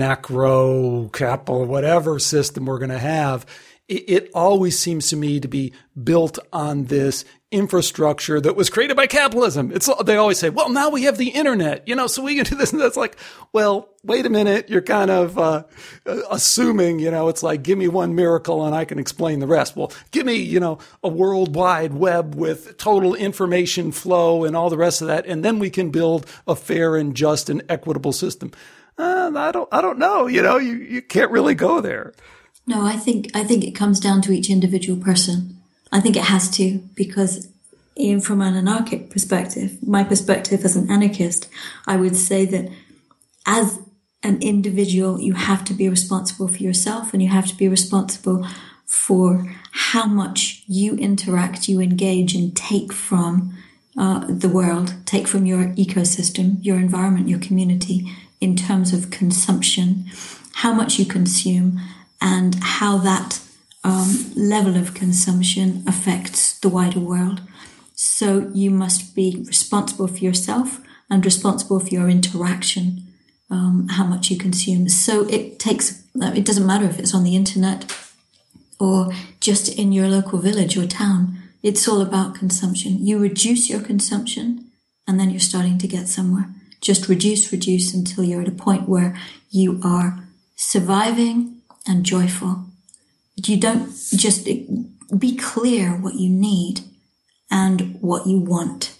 S3: anarcho-capital, whatever system we're going to have, it always seems to me to be built on this infrastructure that was created by capitalism. They always say, well, now we have the internet, so we can do this. And that's like, well, wait a minute. You're kind of assuming, it's like, give me one miracle and I can explain the rest. Well, give me, a world wide web with total information flow and all the rest of that. And then we can build a fair and just and equitable system. I don't know. You can't really go there.
S2: No, I think it comes down to each individual person. I think it has to, because from an anarchic perspective, my perspective as an anarchist, I would say that as an individual, you have to be responsible for yourself, and you have to be responsible for how much you interact, you engage, and take from the world, take from your ecosystem, your environment, your community, in terms of consumption, how much you consume, and how that level of consumption affects the wider world. So you must be responsible for yourself and responsible for your interaction, how much you consume. So it doesn't matter if it's on the internet or just in your local village or town. It's all about consumption. You reduce your consumption and then you're starting to get somewhere. Just reduce until you're at a point where you are surviving and joyful. You don't just be clear what you need and what you want.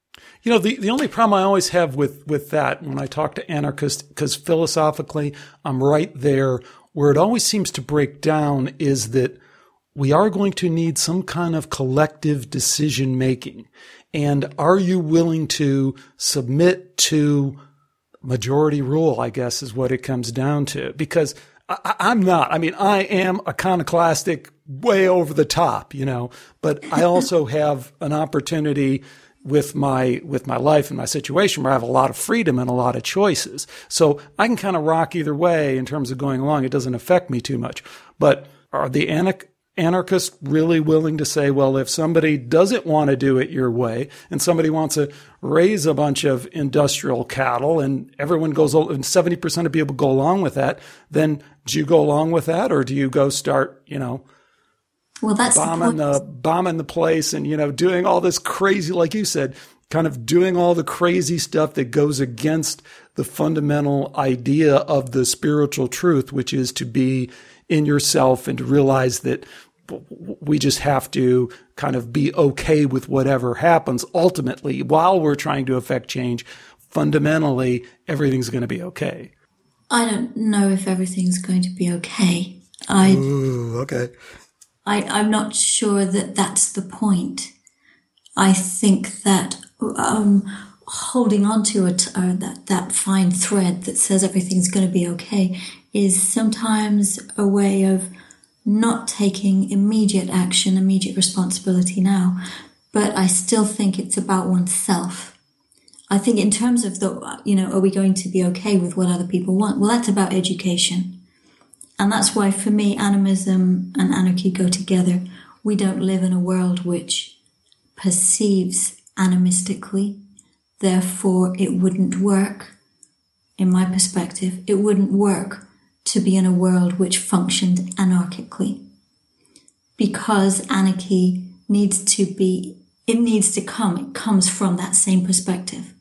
S3: The only problem I always have with that when I talk to anarchists, because philosophically I'm right there, where it always seems to break down is that we are going to need some kind of collective decision making. And are you willing to submit to majority rule, I guess, is what it comes down to? Because I'm not. I mean, I am iconoclastic, way over the top, but I also have an opportunity with my life and my situation where I have a lot of freedom and a lot of choices. So I can kind of rock either way in terms of going along. It doesn't affect me too much. But are the anarchists really willing to say, well, if somebody doesn't want to do it your way and somebody wants to raise a bunch of industrial cattle and everyone goes, and 70% of people go along with that, then do you go along with that, or do you go start,
S2: well, that's
S3: bombing the place and, doing all this crazy, like you said, kind of doing all the crazy stuff that goes against the fundamental idea of the spiritual truth, which is to be in yourself and to realize that we just have to kind of be okay with whatever happens. Ultimately, while we're trying to affect change, fundamentally, everything's going to be okay.
S2: I don't know if everything's going to be okay.
S3: Okay.
S2: I'm not sure that that's the point. I think that holding on to that fine thread that says everything's going to be okay is sometimes a way of not taking immediate action, immediate responsibility now. But I still think it's about oneself. I think in terms of are we going to be okay with what other people want? Well, that's about education. And that's why, for me, animism and anarchy go together. We don't live in a world which perceives animistically. Therefore, it wouldn't work, in my perspective, it wouldn't work to be in a world which functioned anarchically. Because anarchy it comes from that same perspective.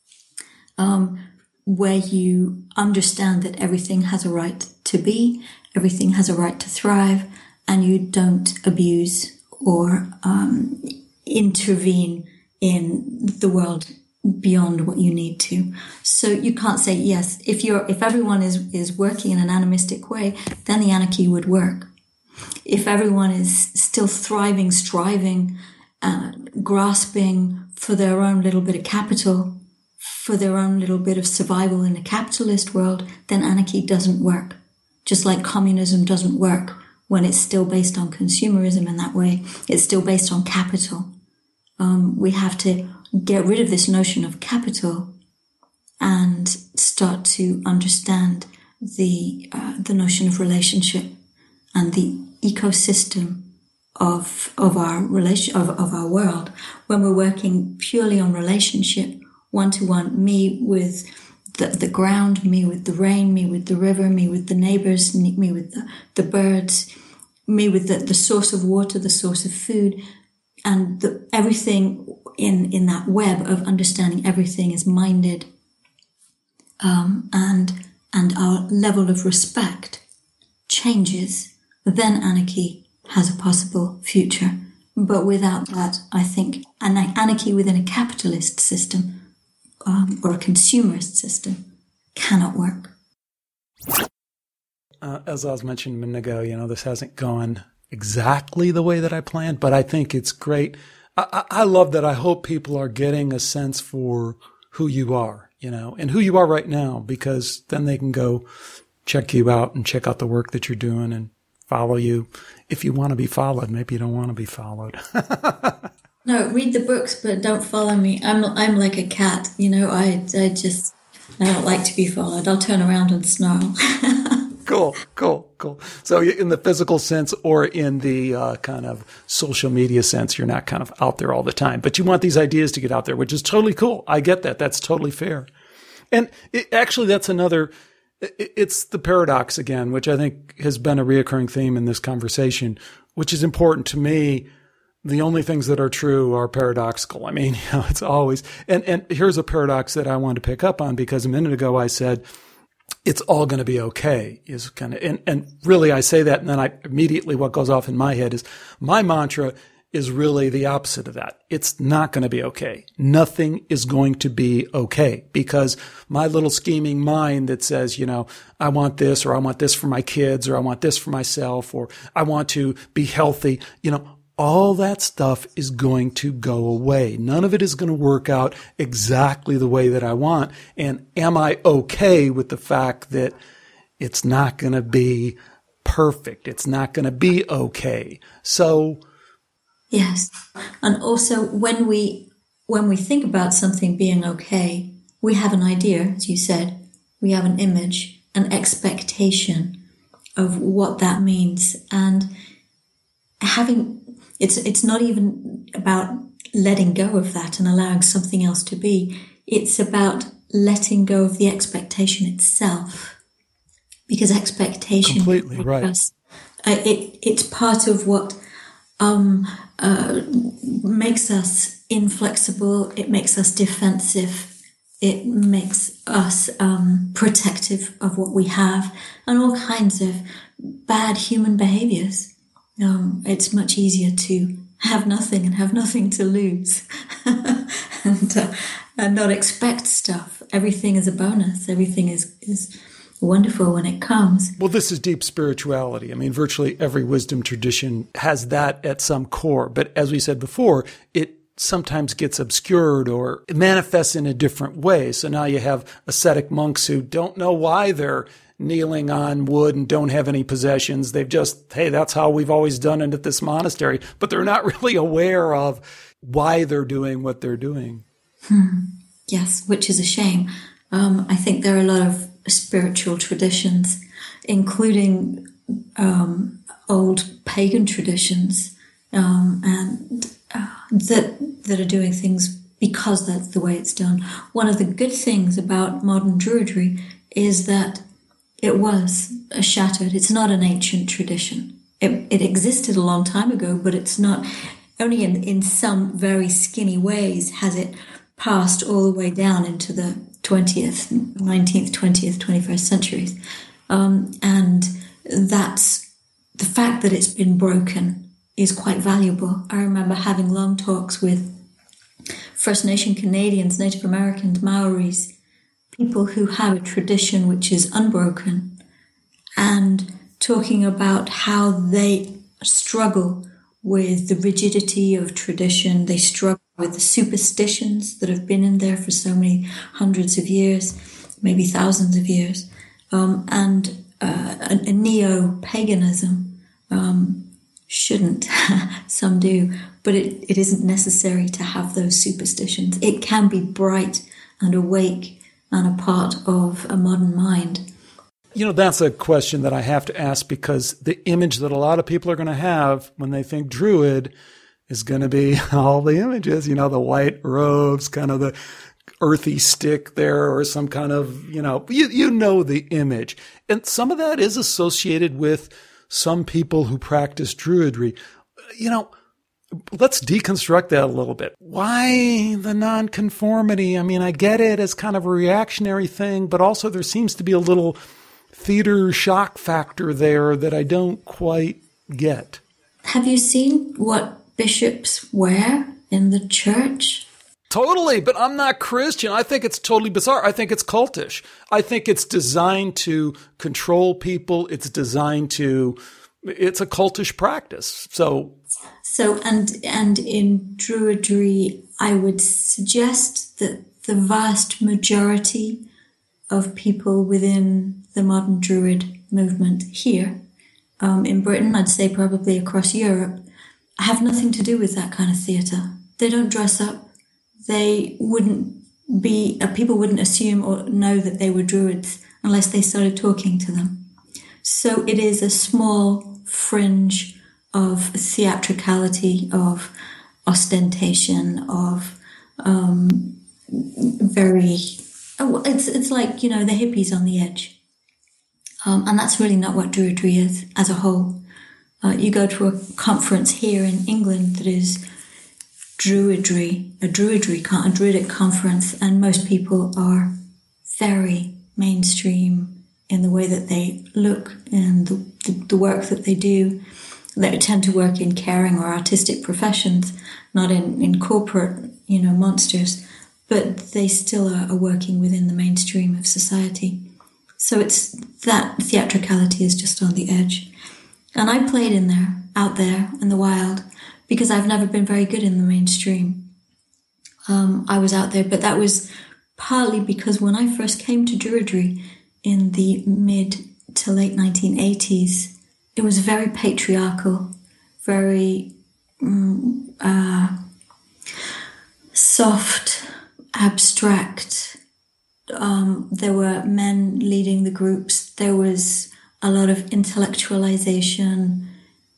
S2: Where you understand that everything has a right to be, everything has a right to thrive, and you don't abuse or intervene in the world beyond what you need to. So you can't say, yes, if everyone is working in an animistic way, then the anarchy would work. If everyone is still thriving, striving, grasping for their own little bit of capital, for their own little bit of survival in a capitalist world, then anarchy doesn't work. Just like communism doesn't work when it's still based on consumerism in that way. It's still based on capital. We have to get rid of this notion of capital and start to understand the notion of relationship and the ecosystem of our world. When we're working purely on relationship, one-to-one, me with the ground, me with the rain, me with the river, me with the neighbors, me with the birds, me with the source of water, the source of food, and everything in that web of understanding everything is minded, and our level of respect changes, then anarchy has a possible future. But without that, I think anarchy within a capitalist system or a consumerist system cannot work.
S3: As I was mentioning a minute ago, this hasn't gone exactly the way that I planned, but I think it's great. I love that. I hope people are getting a sense for who you are, and who you are right now, because then they can go check you out and check out the work that you're doing and follow you if you want to be followed. Maybe you don't want to be followed.
S2: No, read the books, but don't follow me. I'm like a cat, I don't like to be followed. I'll turn around and snarl.
S3: Cool. So in the physical sense or in the kind of social media sense, you're not kind of out there all the time, but you want these ideas to get out there, which is totally cool. I get that. That's totally fair. And that's it's the paradox again, which I think has been a reoccurring theme in this conversation, which is important to me. The only things that are true are paradoxical. I mean, it's always, and here's a paradox that I wanted to pick up on, because a minute ago I said, it's all going to be okay is kind of, and really I say that, and then immediately what goes off in my head is my mantra is really the opposite of that. It's not going to be okay. Nothing is going to be okay, because my little scheming mind that says, I want this, or I want this for my kids, or I want this for myself, or I want to be healthy, all that stuff is going to go away. None of it is going to work out exactly the way that I want. And am I okay with the fact that it's not going to be perfect? It's not going to be okay. So,
S2: yes. And also when we think about something being okay, we have an idea, as you said, we have an image, an expectation of what that means. And it's not even about letting go of that and allowing something else to be. It's about letting go of the expectation itself, because expectation
S3: completely right.
S2: It's part of what makes us inflexible. It makes us defensive. It makes us protective of what we have, and all kinds of bad human behaviors. It's much easier to have nothing and have nothing to lose and not expect stuff. Everything is a bonus. Everything is wonderful when it comes.
S3: Well, this is deep spirituality. I mean, virtually every wisdom tradition has that at some core. But as we said before, it sometimes gets obscured or manifests in a different way. So now you have ascetic monks who don't know why they're kneeling on wood and don't have any possessions. They've just, hey, that's how we've always done it at this monastery. But they're not really aware of why they're doing what they're doing.
S2: Yes, which is a shame. I think there are a lot of spiritual traditions, including old pagan traditions, and that are doing things because that's the way it's done. One of the good things about modern Druidry is that it was shattered. It's not an ancient tradition. It existed a long time ago, but it's not, only in some very skinny ways has it passed all the way down into the 20th, 19th, 20th, 21st centuries. And that's the fact that it's been broken is quite valuable. I remember having long talks with First Nation Canadians, Native Americans, Maoris, people who have a tradition which is unbroken, and talking about how they struggle with the rigidity of tradition. They struggle with the superstitions that have been in there for so many hundreds of years, maybe thousands of years, and a neo-paganism. Shouldn't. Some do, but it isn't necessary to have those superstitions. It can be bright and awake and a part of a modern mind.
S3: That's a question that I have to ask, because the image that a lot of people are going to have when they think Druid is going to be all the images, the white robes, kind of the earthy stick there, or some kind of, the image. And some of that is associated with some people who practice Druidry. Let's deconstruct that a little bit. Why the nonconformity? I mean, I get it as kind of a reactionary thing, but also there seems to be a little theater shock factor there that I don't quite get.
S2: Have you seen what bishops wear in the church?
S3: Totally, but I'm not Christian. I think it's totally bizarre. I think it's cultish. I think it's designed to control people. It's a cultish practice. So and in Druidry, I would suggest that the vast majority of people within the modern Druid movement here, in Britain, I'd say probably across Europe, have nothing to do with that kind of theatre. They don't dress up. They wouldn't be, people wouldn't assume or know that they were Druids unless they started talking to them. So it is a small fringe of theatricality, of ostentation, of it's like, the hippies on the edge. And that's really not what Druidry is as a whole. You go to a conference here in England that is a Druidic conference, and most people are very mainstream in the way that they look and the work that they do. They tend to work in caring or artistic professions, not in corporate, monsters, but they still are working within the mainstream of society. So it's that theatricality is just on the edge. And I played out there in the wild, because I've never been very good in the mainstream. I was out there, but that was partly because when I first came to Druidry in the mid to late 1980s, it was very patriarchal, very soft, abstract. There were men leading the groups. There was a lot of intellectualization.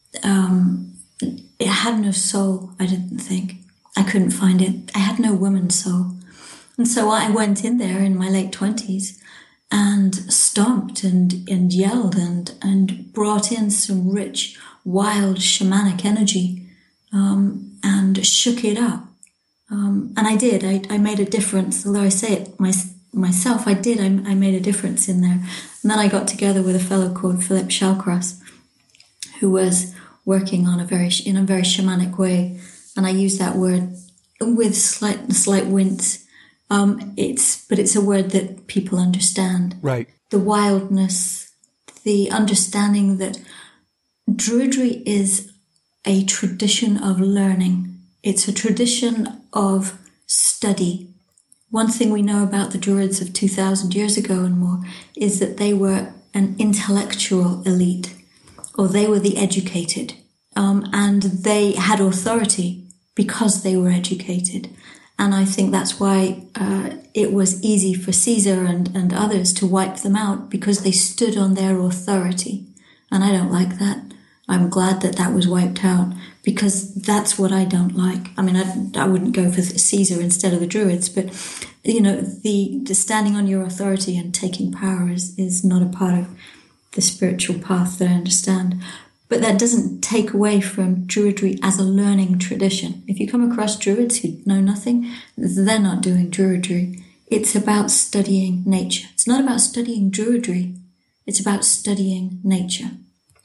S3: It had no soul, I didn't think. I couldn't find it. I had no woman's soul. And so I went in there in my late 20s and stomped and yelled and brought in some rich, wild, shamanic energy and shook it up. And I did. I made a difference. Although I say it myself, I did. I made a difference in there. And then I got together with a fellow called Philip Shallcross, who was working in a very shamanic way, and I use that word with slight wince. It's a word that people understand. Right.
S2: The wildness, the understanding that Druidry is a tradition of learning. It's a tradition of study. One thing we know about the Druids of 2,000 years ago and more is that they were an intellectual elite, or they were the educated, and they had authority because they were educated. And I think that's why it was easy for Caesar and others to wipe them out, because they stood on their authority. And I don't like that. I'm glad that was wiped out, because that's what I don't like. I mean, I wouldn't go for Caesar instead of the Druids, but, the standing on your authority and taking power is not a part of the spiritual path that I understand. But that doesn't take away from Druidry as a learning tradition. If you come across Druids who know nothing, they're not doing Druidry. It's about studying nature. It's not about studying Druidry. It's about studying nature.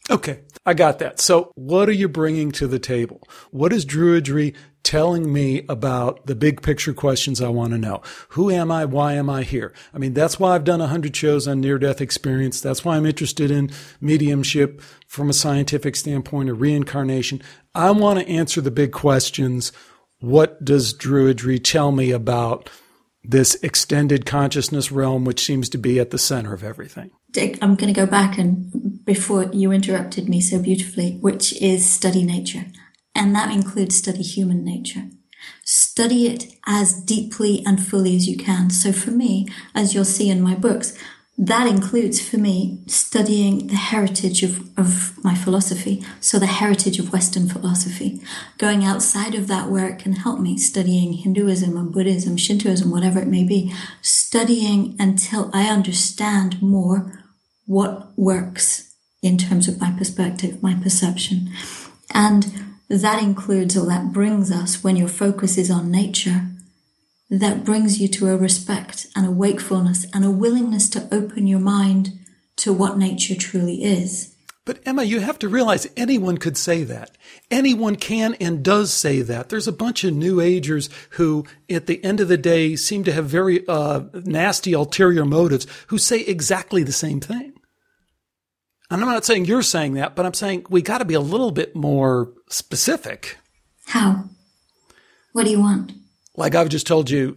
S3: Okay, I got that. So what are you bringing to the table? What is Druidry telling me about the big picture questions I want to know? Who am I? Why am I here? I mean, that's why I've done 100 shows on near-death experience. That's why I'm interested in mediumship from a scientific standpoint or reincarnation. I want to answer the big questions. What does Druidry tell me about this extended consciousness realm, which seems to be at the center of everything?
S2: Dick, I'm going to go back and before you interrupted me so beautifully, which is study nature. And that includes study human nature. Study it as deeply and fully as you can. So for me, as you'll see in my books, that includes for me studying the heritage of my philosophy. So the heritage of Western philosophy. Going outside of that where it can help me, studying Hinduism and Buddhism, Shintoism, whatever it may be. Studying until I understand more what works in terms of my perspective, my perception. And that includes, or that brings us, when your focus is on nature, that brings you to a respect and a wakefulness and a willingness to open your mind to what nature truly is.
S3: But Emma, you have to realize anyone could say that. Anyone can and does say that. There's a bunch of New Agers who, at the end of the day, seem to have very nasty ulterior motives who say exactly the same thing. And I'm not saying you're saying that, but I'm saying we got to be a little bit more specific.
S2: How? What do you want?
S3: Like I've just told you,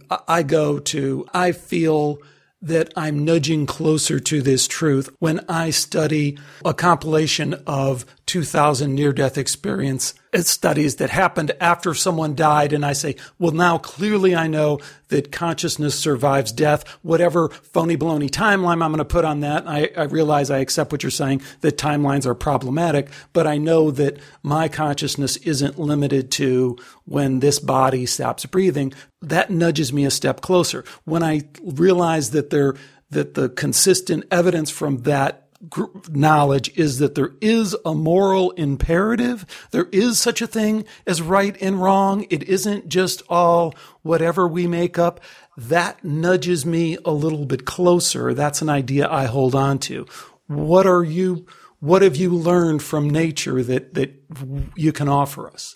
S3: I feel that I'm nudging closer to this truth when I study a compilation of 2,000 near-death experience studies that happened after someone died. And I say, well, now clearly I know that consciousness survives death, whatever phony baloney timeline I'm going to put on that. I realize I accept what you're saying, that timelines are problematic, but I know that my consciousness isn't limited to when this body stops breathing. That nudges me a step closer. When I realize that the consistent evidence from that knowledge is that there is a moral imperative. There is such a thing as right and wrong. It isn't just all whatever we make up. That nudges me a little bit closer. That's an idea I hold on to. What have you learned from nature that you can offer us?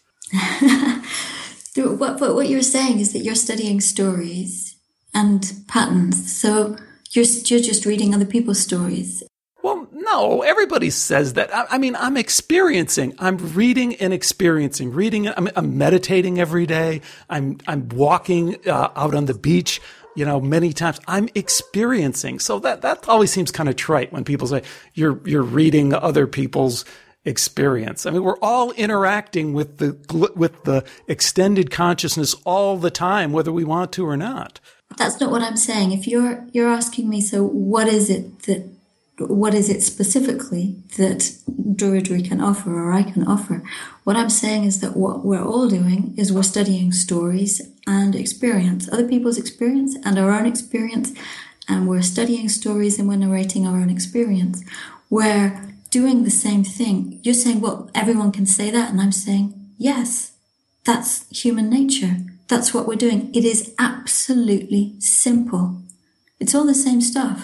S2: What you're saying is that you're studying stories and patterns. So you're just reading other people's stories.
S3: Well, no, everybody says that. I mean, I'm experiencing. I'm reading and experiencing. I'm meditating every day. I'm walking out on the beach, many times. I'm experiencing. So that always seems kind of trite when people say you're reading other people's experience. I mean, we're all interacting with the extended consciousness all the time, whether we want to or not.
S2: That's not what I'm saying. If you're asking me, so what is it specifically that Druidry can offer or I can offer? What I'm saying is that what we're all doing is we're studying stories and experience, other people's experience and our own experience, and we're studying stories and we're narrating our own experience. We're doing the same thing. You're saying, well, everyone can say that, and I'm saying, yes, that's human nature. That's what we're doing. It is absolutely simple. It's all the same stuff.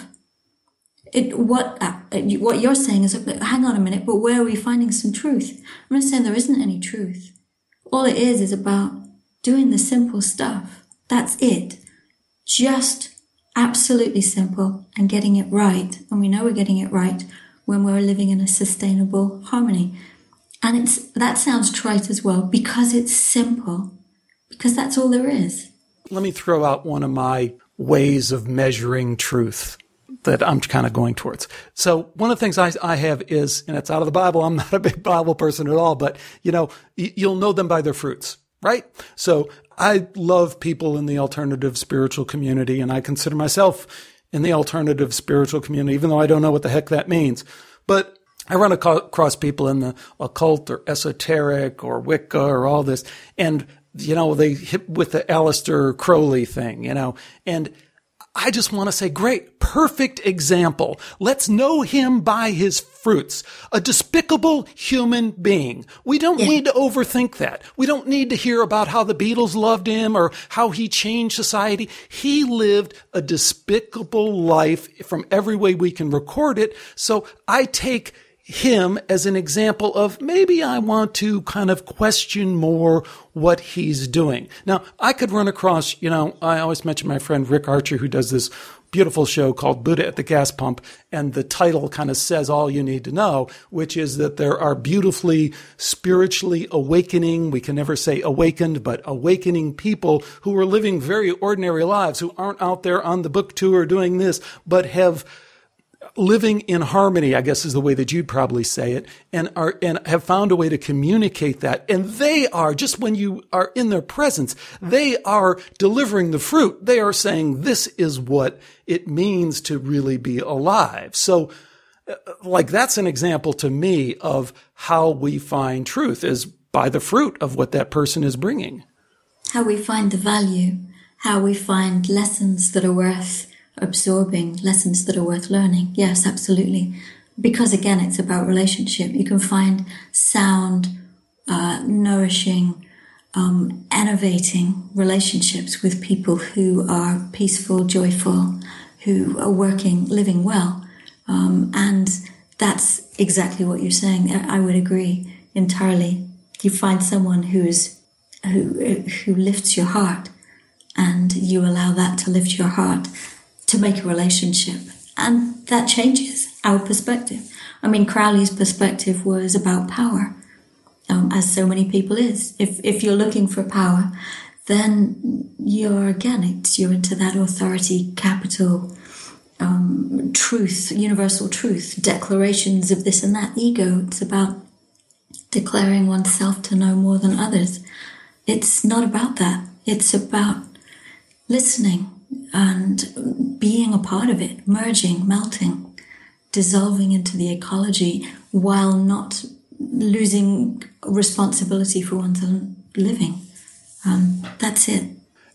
S2: What you're saying is, hang on a minute, but where are we finding some truth? I'm not saying there isn't any truth. All it is about doing the simple stuff. That's it. Just absolutely simple and getting it right. And we know we're getting it right when we're living in a sustainable harmony. And that sounds trite as well, because it's simple, because that's all there is.
S3: Let me throw out one of my ways of measuring truth that I'm kind of going towards. So one of the things I have is, and it's out of the Bible, I'm not a big Bible person at all, but you'll know them by their fruits, right? So I love people in the alternative spiritual community, and I consider myself in the alternative spiritual community, even though I don't know what the heck that means. But I run across people in the occult or esoteric or Wicca or all this, and they hit with the Aleister Crowley thing, and I just want to say, great, perfect example. Let's know him by his fruits. A despicable human being. We don't need to overthink that. We don't need to hear about how the Beatles loved him or how he changed society. He lived a despicable life from every way we can record it. So I take him as an example of maybe I want to kind of question more what he's doing. Now, I could run across, I always mention my friend Rick Archer, who does this beautiful show called Buddha at the Gas Pump, and the title kind of says all you need to know, which is that there are beautifully spiritually awakening, we can never say awakened, but awakening people who are living very ordinary lives, who aren't out there on the book tour doing this, but have living in harmony, I guess is the way that you'd probably say it, and have found a way to communicate that. And they are, just when you are in their presence, they are delivering the fruit. They are saying, this is what it means to really be alive. So, that's an example to me of how we find truth, is by the fruit of what that person is bringing.
S2: How we find the value, how we find lessons that are worth absorbing, lessons that are worth learning. Yes, absolutely. Because again, it's about relationship. You can find sound, nourishing, innovating relationships with people who are peaceful, joyful, who are living well. And that's exactly what you're saying. I would agree entirely. You find someone who lifts your heart, and you allow that to lift your heart to make a relationship. And that changes our perspective. I mean, Crowley's perspective was about power, as so many people is. If you're looking for power, then you're into that authority, capital, truth, universal truth, declarations of this and that. Ego, it's about declaring oneself to know more than others. It's not about that. It's about listening and being a part of it, merging, melting, dissolving into the ecology while not losing responsibility for one's own living. That's it.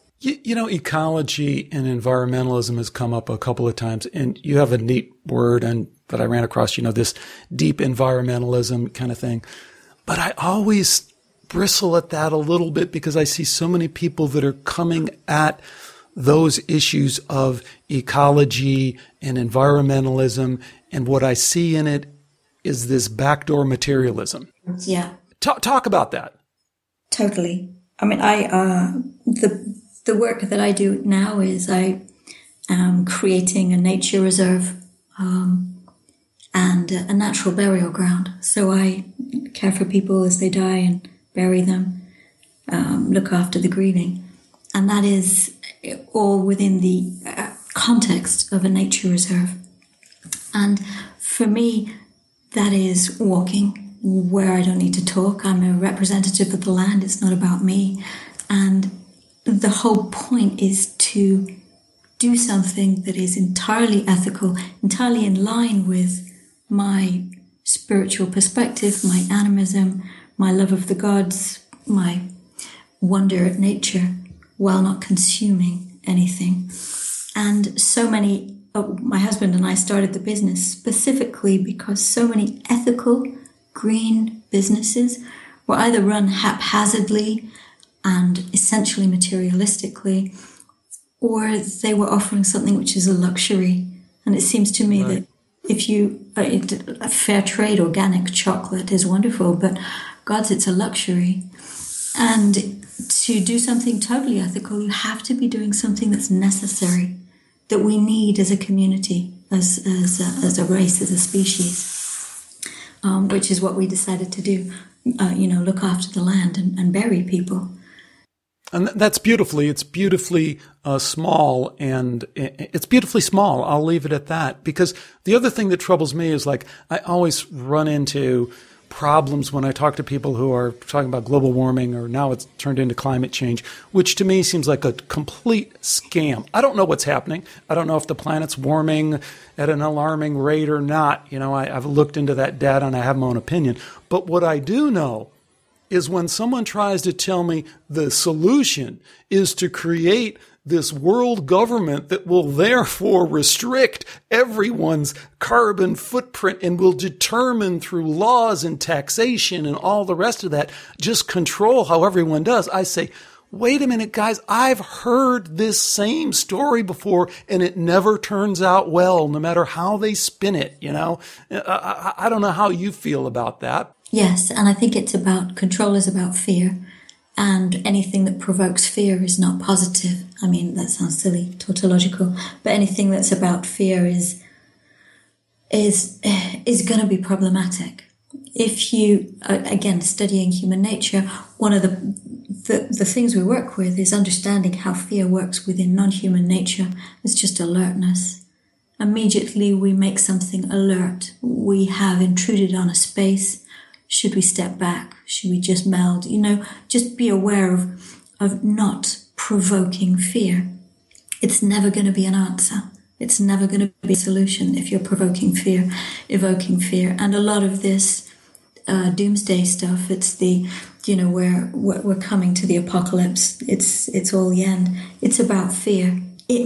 S3: Ecology and environmentalism has come up a couple of times, and you have a neat word that I ran across, this deep environmentalism kind of thing. But I always bristle at that a little bit because I see so many people that are coming at those issues of ecology and environmentalism, and what I see in it is this backdoor materialism.
S2: Yeah.
S3: Talk about that.
S2: Totally. I mean, the work that I do now is I am creating a nature reserve and a natural burial ground. So I care for people as they die and bury them, look after the grieving. And that is all within the context of a nature reserve. And for me, that is walking where I don't need to talk. I'm a representative of the land. It's not about me. And the whole point is to do something that is entirely ethical, entirely in line with my spiritual perspective, my animism, my love of the gods, my wonder at nature, while not consuming anything. And so many, my husband and I started the business specifically because so many ethical green businesses were either run haphazardly and essentially materialistically, or they were offering something which is a luxury. And it seems to me that if a fair trade organic chocolate is wonderful, but God's, it's a luxury. And to do something totally ethical, you have to be doing something that's necessary, that we need as a community, as a race, as a species, which is what we decided to do. Look after the land and bury people.
S3: And it's beautifully small, and it's beautifully small. I'll leave it at that, because the other thing that troubles me is I always run into problems when I talk to people who are talking about global warming, or now it's turned into climate change, which to me seems like a complete scam. I don't know what's happening. I don't know if the planet's warming at an alarming rate or not. I've looked into that data and I have my own opinion. But what I do know is when someone tries to tell me the solution is to create this world government that will therefore restrict everyone's carbon footprint and will determine through laws and taxation and all the rest of that, just control how everyone does, I say, wait a minute, guys, I've heard this same story before and it never turns out well, no matter how they spin it, you know? I don't know how you feel about that.
S2: Yes, and I think control is about fear. And anything that provokes fear is not positive. I mean, that sounds silly, tautological, but anything that's about fear is going to be problematic. If you, again, studying human nature, one of the things we work with is understanding how fear works within non-human nature. It's just alertness. Immediately we make something alert. We have intruded on a space. Should we step back? Should we just meld? You know, just be aware of not provoking fear. It's never going to be an answer. It's never going to be a solution if you're provoking fear, evoking fear. And a lot of this doomsday stuff, it's the, you know, we're coming to the apocalypse. It's all the end. It's about fear. It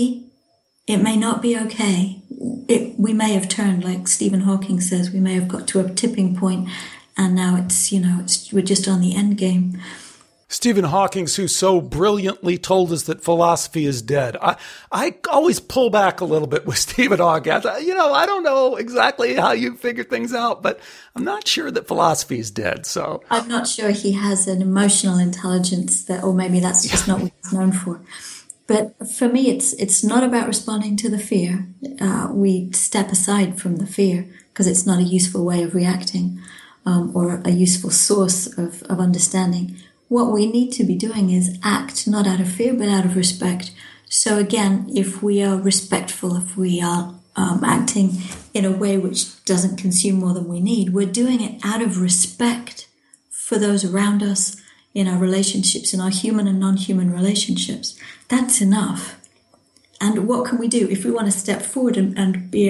S2: may not be okay. We may have turned, like Stephen Hawking says, we may have got to a tipping point, and now we're just on the end game.
S3: Stephen Hawking, who so brilliantly told us that philosophy is dead. I always pull back a little bit with Stephen Hawking. I don't know exactly how you figure things out, but I'm not sure that philosophy is dead. So
S2: I'm not sure he has an emotional intelligence or maybe that's just not what he's known for. But for me, it's not about responding to the fear. We step aside from the fear because it's not a useful way of reacting or a useful source of understanding. What we need to be doing is act not out of fear, but out of respect. So again, if we are respectful, if we are acting in a way which doesn't consume more than we need, we're doing it out of respect for those around us, in our relationships, in our human and non-human relationships. That's enough. And what can we do if we want to step forward and be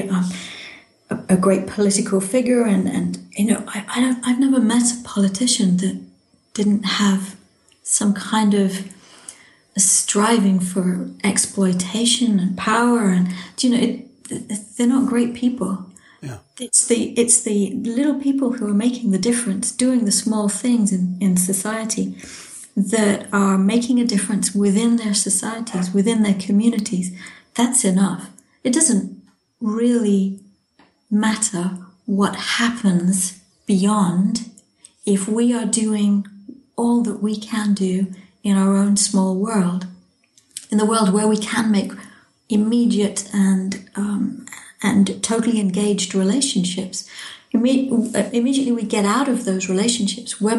S2: a great political figure? And you know, I've never met a politician that didn't have some kind of a striving for exploitation and power. And you know, they're not great people.
S3: Yeah.
S2: It's the little people who are making the difference, doing the small things in society that are making a difference within their societies, within their communities. That's enough. It doesn't really matter what happens beyond if we are doing all that we can do in our own small world, in the world where we can make immediate and totally engaged relationships. Immediately we get out of those relationships, we're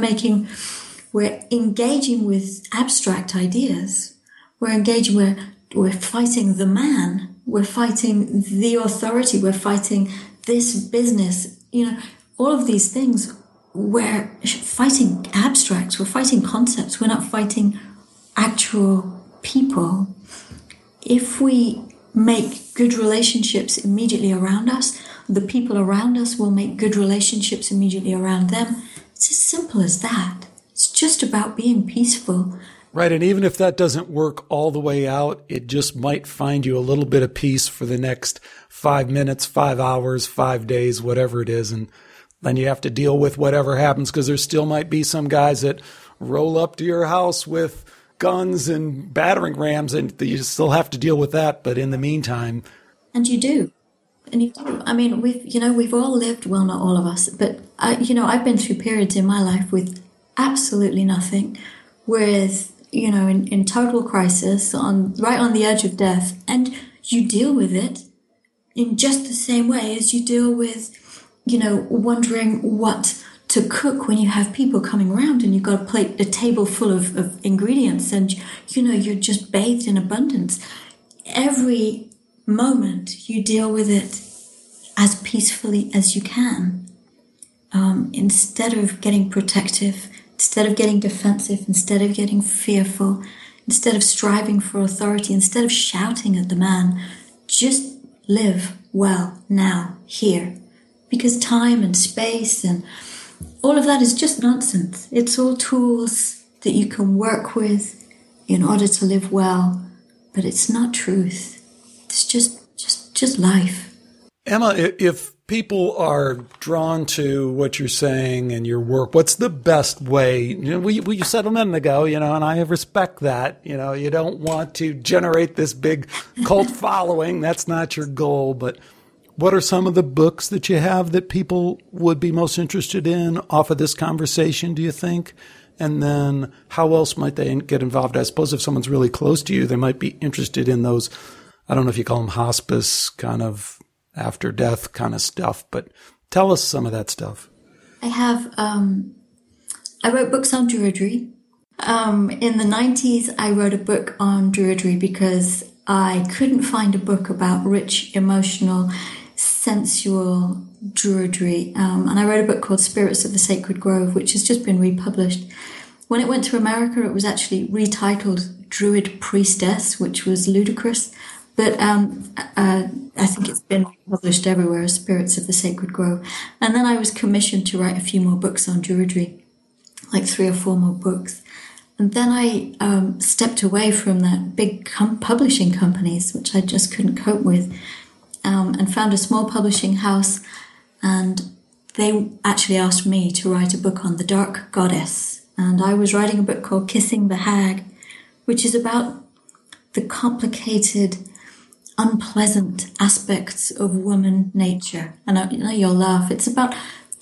S2: engaging with abstract ideas. We're fighting the man. We're fighting the authority. We're fighting this business. You know, all of these things. We're fighting abstracts. We're fighting concepts. We're not fighting actual people. If we make good relationships immediately around us, the people around us will make good relationships immediately around them. It's as simple as that. It's just about being peaceful.
S3: Right, and even if that doesn't work all the way out, it just might find you a little bit of peace for the next 5 minutes, 5 hours, 5 days, whatever it is, and then you have to deal with whatever happens, because there still might be some guys that roll up to your house with guns and battering rams, and you still have to deal with that. But in the meantime,
S2: and you do. I mean, we've all lived, well, not all of us, but I've been through periods in my life with absolutely nothing, with in total crisis, right on the edge of death, and you deal with it in just the same way as you deal with wondering what to cook when you have people coming around and you've got a table full of ingredients and, you're just bathed in abundance. Every moment you deal with it as peacefully as you can. Instead of getting protective, instead of getting defensive, instead of getting fearful, instead of striving for authority, instead of shouting at the man, just live well now, here. Because time and space and all of that is just nonsense. It's all tools that you can work with in order to live well, but it's not truth. It's just life.
S3: Emma, if people are drawn to what you're saying and your work, what's the best way? You know, we said a minute ago, and I respect that. You don't want to generate this big cult following. That's not your goal. But what are some of the books that you have that people would be most interested in off of this conversation, do you think? And then how else might they get involved? I suppose if someone's really close to you, they might be interested in those, I don't know if you call them hospice, kind of after death kind of stuff, but tell us some of that stuff.
S2: I have, I wrote books on Druidry. In the 90s, I wrote a book on Druidry because I couldn't find a book about rich, emotional, sensual Druidry. And I wrote a book called Spirits of the Sacred Grove, which has just been republished. When it went to America, it was actually retitled Druid Priestess, which was ludicrous. But I think it's been published everywhere as Spirits of the Sacred Grove. And then I was commissioned to write a few more books on Druidry, like 3 or 4 more books. And then I stepped away from that big publishing companies, which I just couldn't cope with, and found a small publishing house. And they actually asked me to write a book on the Dark Goddess. And I was writing a book called Kissing the Hag, which is about the complicated, unpleasant aspects of woman nature. And I know you'll laugh. It's about,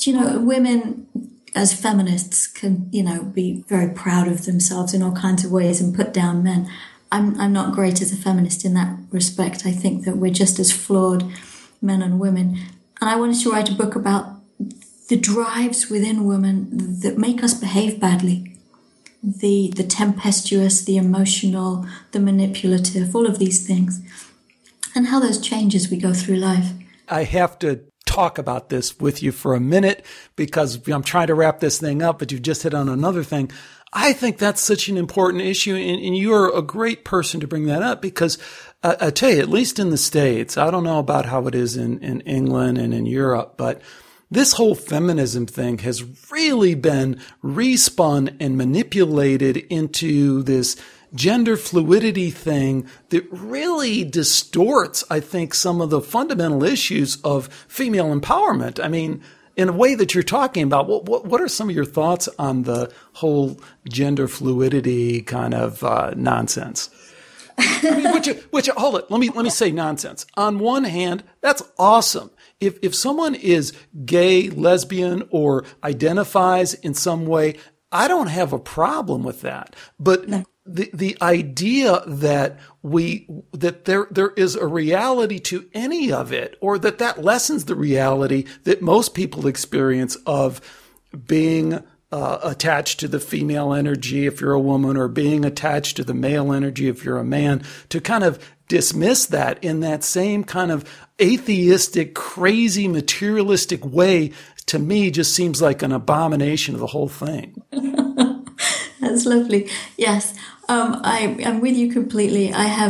S2: women as feminists can, be very proud of themselves in all kinds of ways and put down men. I'm not great as a feminist in that respect. I think that we're just as flawed, men and women. And I wanted to write a book about the drives within women that make us behave badly. The tempestuous, the emotional, the manipulative, all of these things. And how those change as we go through life.
S3: I have to talk about this with you for a minute because I'm trying to wrap this thing up, but you've just hit on another thing. I think that's such an important issue, and you're a great person to bring that up because I tell you, at least in the States, I don't know about how it is in England and in Europe, but this whole feminism thing has really been respun and manipulated into this gender fluidity thing that really distorts, I think, some of the fundamental issues of female empowerment. I mean, in a way that you're talking about, what are some of your thoughts on the whole gender fluidity kind of nonsense? I mean, which hold it, let me say nonsense. On one hand, that's awesome. If someone is gay, lesbian, or identifies in some way, I don't have a problem with that. But no. The idea that there is a reality to any of it, or that lessens the reality that most people experience of being attached to the female energy if you're a woman, or being attached to the male energy if you're a man, to kind of dismiss that in that same kind of atheistic, crazy, materialistic way, to me just seems like an abomination of the whole thing.
S2: That's lovely. Yes, I'm with you completely. I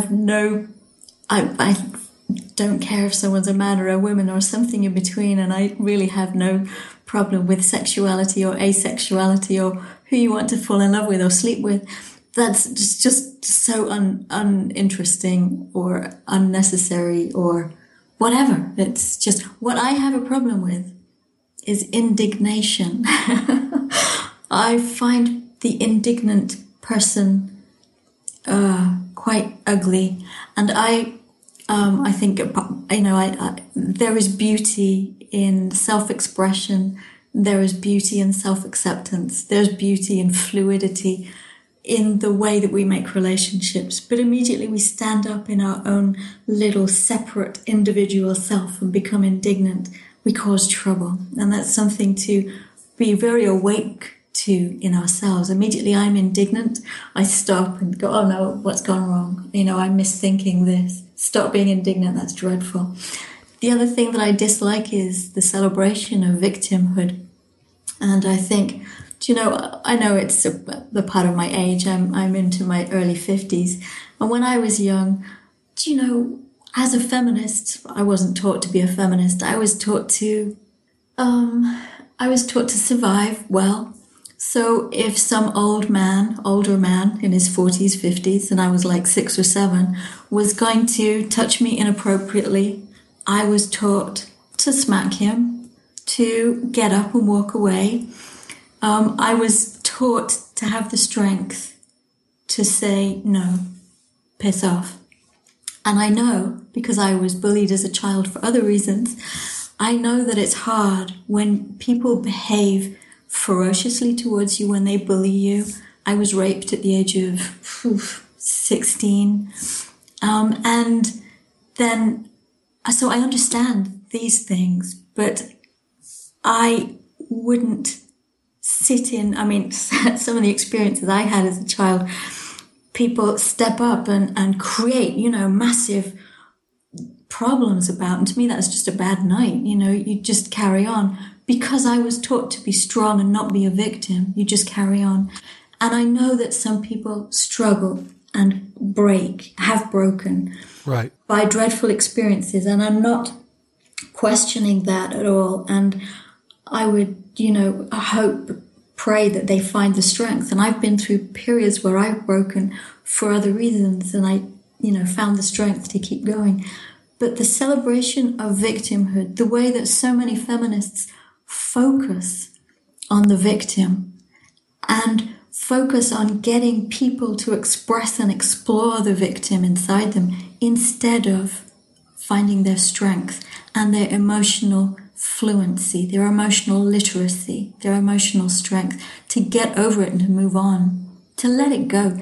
S2: don't care if someone's a man or a woman or something in between, and I really have no problem with sexuality or asexuality or who you want to fall in love with or sleep with. That's just so uninteresting or unnecessary or whatever. It's just what I have a problem with is indignation. I find the indignant person quite ugly, and I think there is beauty in self-expression. There is beauty in self-acceptance. There's beauty in fluidity in the way that we make relationships. But immediately we stand up in our own little separate individual self and become indignant. We cause trouble, and that's something to be very awake to in ourselves. Immediately I'm indignant, I stop and go, oh no, what's gone wrong? I'm misthinking this. Stop being indignant, that's dreadful. The other thing that I dislike is the celebration of victimhood. And I think, I know it's the part of my age, I'm into my early 50s. And when I was young, as a feminist, I wasn't taught to be a feminist. I was taught to survive well. So if some older man in his 40s, 50s, and I was like 6 or 7, was going to touch me inappropriately, I was taught to smack him, to get up and walk away. I was taught to have the strength to say, no, piss off. And I know, because I was bullied as a child for other reasons, I know that it's hard when people behave ferociously towards you, when they bully you. I was raped at the age of 16. And then, so I understand these things, but I wouldn't sit in, I mean, some of the experiences I had as a child, people step up and create, massive problems about. And to me, that's just a bad night. You just carry on. Because I was taught to be strong and not be a victim, you just carry on. And I know that some people struggle and have broken
S3: right.
S2: by dreadful experiences. And I'm not questioning that at all. And I would, pray that they find the strength. And I've been through periods where I've broken for other reasons, and I, found the strength to keep going. But the celebration of victimhood, the way that so many feminists focus on the victim and focus on getting people to express and explore the victim inside them instead of finding their strength and their emotional fluency, their emotional literacy, their emotional strength to get over it and to move on, to let it go,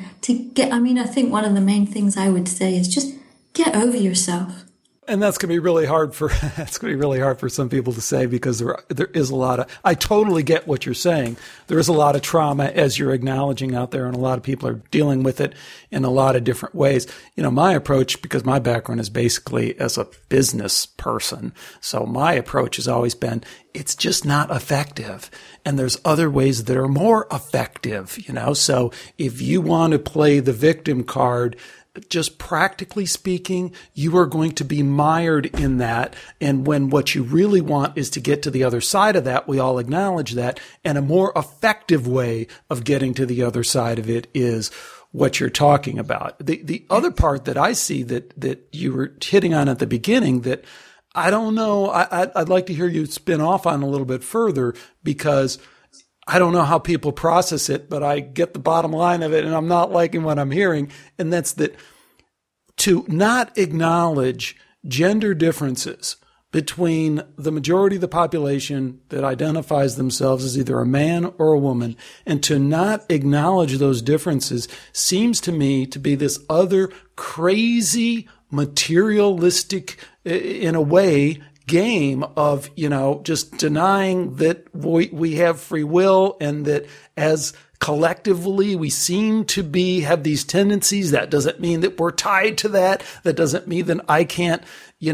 S2: I think one of the main things I would say is just get over yourself.
S3: And that's going to be really hard for some people to say, because there is a lot of, I totally get what you're saying. There is a lot of trauma, as you're acknowledging, out there, and a lot of people are dealing with it in a lot of different ways. My approach, because my background is basically as a business person, so my approach has always been, it's just not effective. And there's other ways that are more effective, So if you want to play the victim card, just practically speaking, you are going to be mired in that. And when what you really want is to get to the other side of that, we all acknowledge that. And a more effective way of getting to the other side of it is what you're talking about. The other part that I see that you were hitting on at the beginning that I don't know, I'd like to hear you spin off on a little bit further, because I don't know how people process it, but I get the bottom line of it, and I'm not liking what I'm hearing. And that's that to not acknowledge gender differences between the majority of the population that identifies themselves as either a man or a woman, and to not acknowledge those differences seems to me to be this other crazy, materialistic, in a way, game of, just denying that we have free will, and that as collectively we seem to have these tendencies. That doesn't mean that we're tied to that. That doesn't mean that I can't,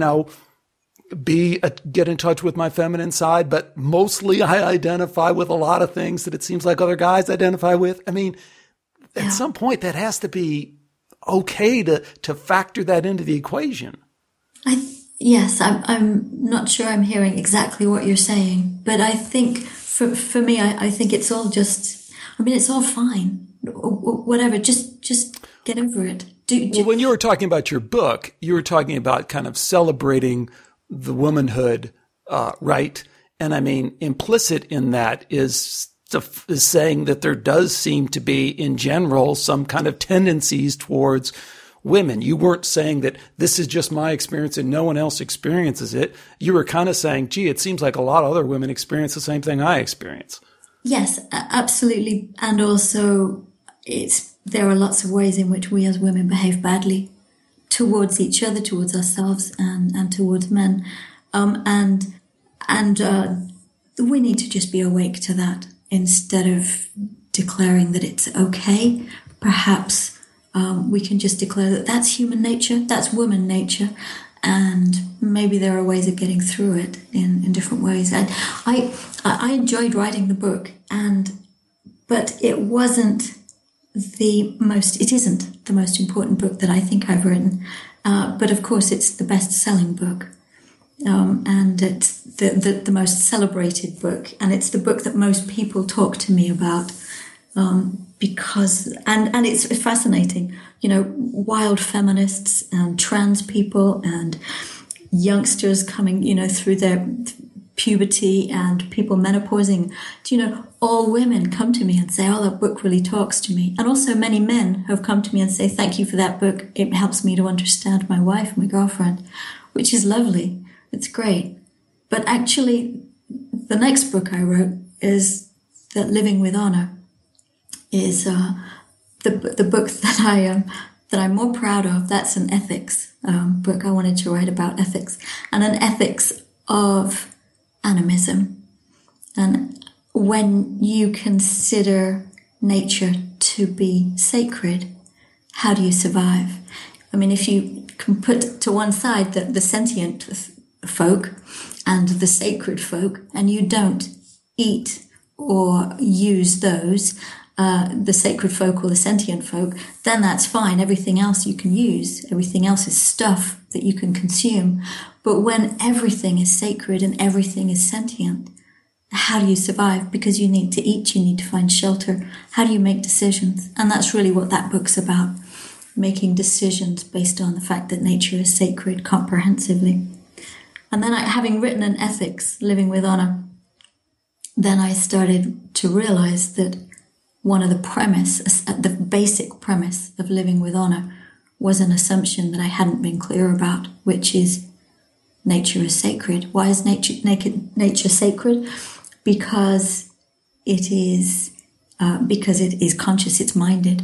S3: get in touch with my feminine side, but mostly I identify with a lot of things that it seems like other guys identify with. I mean, at some point that has to be okay to factor that into the equation.
S2: Yes, I'm not sure I'm hearing exactly what you're saying, but I think for me, I think it's all it's all fine. Whatever, just get over it.
S3: When you were talking about your book, you were talking about kind of celebrating the womanhood, right? And I mean, implicit in that is saying that there does seem to be, in general, some kind of tendencies towards women. You weren't saying that this is just my experience and no one else experiences it. You were kind of saying, gee, it seems like a lot of other women experience the same thing I experience.
S2: Yes, absolutely. And also there are lots of ways in which we as women behave badly towards each other, towards ourselves, and towards men. And we need to just be awake to that instead of declaring that it's okay. Perhaps we can just declare that that's human nature, that's woman nature, and maybe there are ways of getting through it in different ways. And I enjoyed writing the book, but it isn't the most important book that I think I've written. But of course, it's the best-selling book, and it's the most celebrated book, and it's the book that most people talk to me about. Because it's fascinating, wild feminists and trans people and youngsters coming, through their puberty and people menopausing, all women come to me and say, oh, that book really talks to me. And also many men have come to me and say, thank you for that book. It helps me to understand my wife, my girlfriend, which is lovely. It's great. But actually, the next book I wrote is that Living with Honor is the book that I'm more proud of. That's an ethics book. I wanted to write about ethics and an ethics of animism. And when you consider nature to be sacred, how do you survive? I mean, if you can put to one side the sentient folk and the sacred folk, and you don't eat or use those, the sacred folk or the sentient folk, then that's fine. Everything else you can use. Everything else is stuff that you can consume. But when everything is sacred and everything is sentient, how do you survive? Because you need to eat, you need to find shelter. How do you make decisions? And that's really what that book's about. Making decisions based on the fact that nature is sacred comprehensively. And then having written an ethics, Living with Honor, then I started to realize that one of the basic premise of Living with Honor was an assumption that I hadn't been clear about, which is nature is sacred. Why is nature sacred? Because it is conscious, it's minded.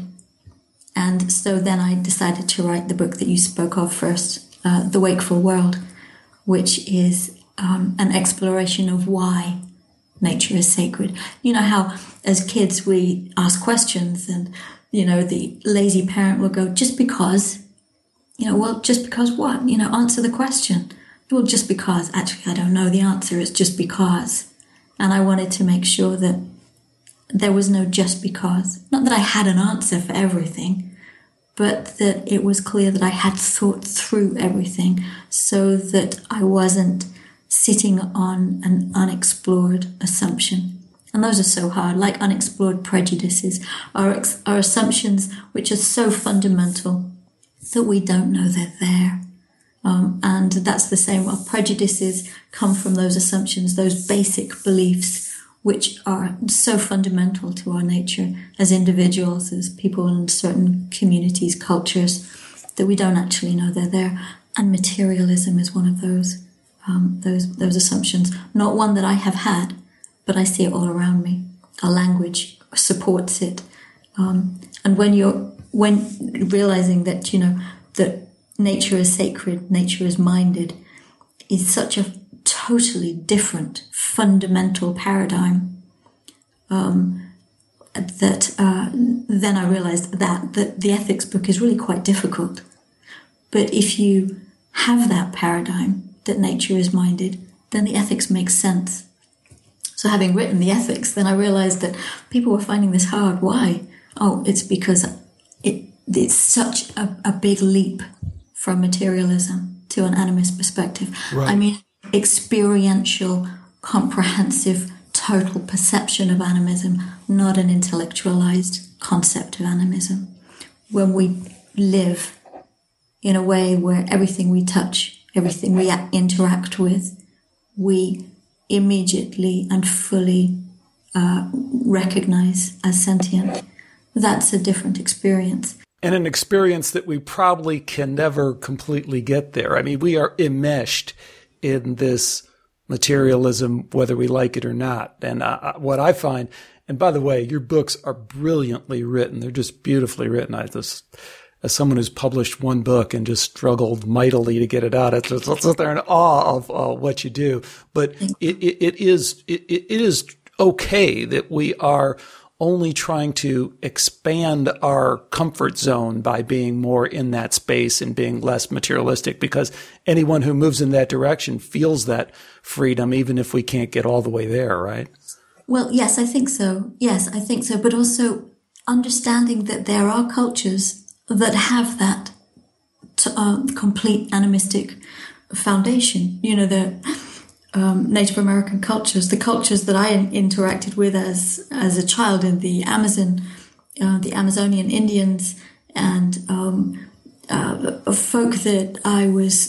S2: And so then I decided to write the book that you spoke of first, The Wakeful World, which is an exploration of why nature is sacred. You know how as kids we ask questions and, the lazy parent will go, just because, well, just because what? Answer the question. Well, just because. Actually, I don't know the answer. It's just because. And I wanted to make sure that there was no just because. Not that I had an answer for everything, but that it was clear that I had thought through everything so that I wasn't sitting on an unexplored assumption. And those are so hard, like unexplored prejudices are assumptions which are so fundamental that we don't know they're there. And that's the same. Well, prejudices come from those assumptions, those basic beliefs, which are so fundamental to our nature as individuals, as people in certain communities, cultures, that we don't actually know they're there. And materialism is one of those assumptions. Not one that I have had, but I see it all around me. Our language supports it. And when realizing that, that nature is sacred, nature is minded, is such a totally different fundamental paradigm, that then I realized that the ethics book is really quite difficult. But if you have that paradigm that nature is minded, then the ethics makes sense. So having written the ethics, then I realized that people were finding this hard. Why? Oh, it's because it's such a big leap from materialism to an animist perspective. Right. I mean, experiential, comprehensive, total perception of animism, not an intellectualized concept of animism. When we live in a way where everything we touch, everything we interact with, we immediately and fully recognize as sentient, that's a different experience.
S3: And an experience that we probably can never completely get there. I mean, we are enmeshed in this materialism, whether we like it or not. And what I find, and by the way, your books are brilliantly written. They're just beautifully written. As someone who's published one book and just struggled mightily to get it out, it's just they're in awe of what you do. But it is okay that we are only trying to expand our comfort zone by being more in that space and being less materialistic, because anyone who moves in that direction feels that freedom, even if we can't get all the way there, right?
S2: Well, yes, I think so. Yes, I think so. But also understanding that there are cultures that have that complete animistic foundation. The Native American cultures, the cultures that I interacted with as a child in the Amazon, the Amazonian Indians, and folk that I was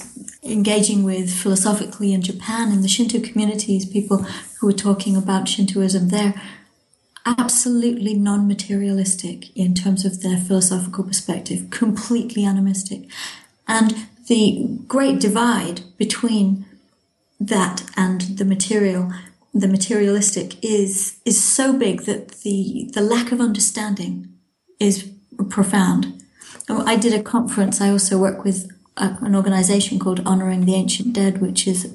S2: engaging with philosophically in Japan, in the Shinto communities, people who were talking about Shintoism there, absolutely non-materialistic in terms of their philosophical perspective, completely animistic. And the great divide between that and the materialistic is so big that the lack of understanding is profound. I did a conference. I also work with an organization called Honoring the Ancient Dead, which is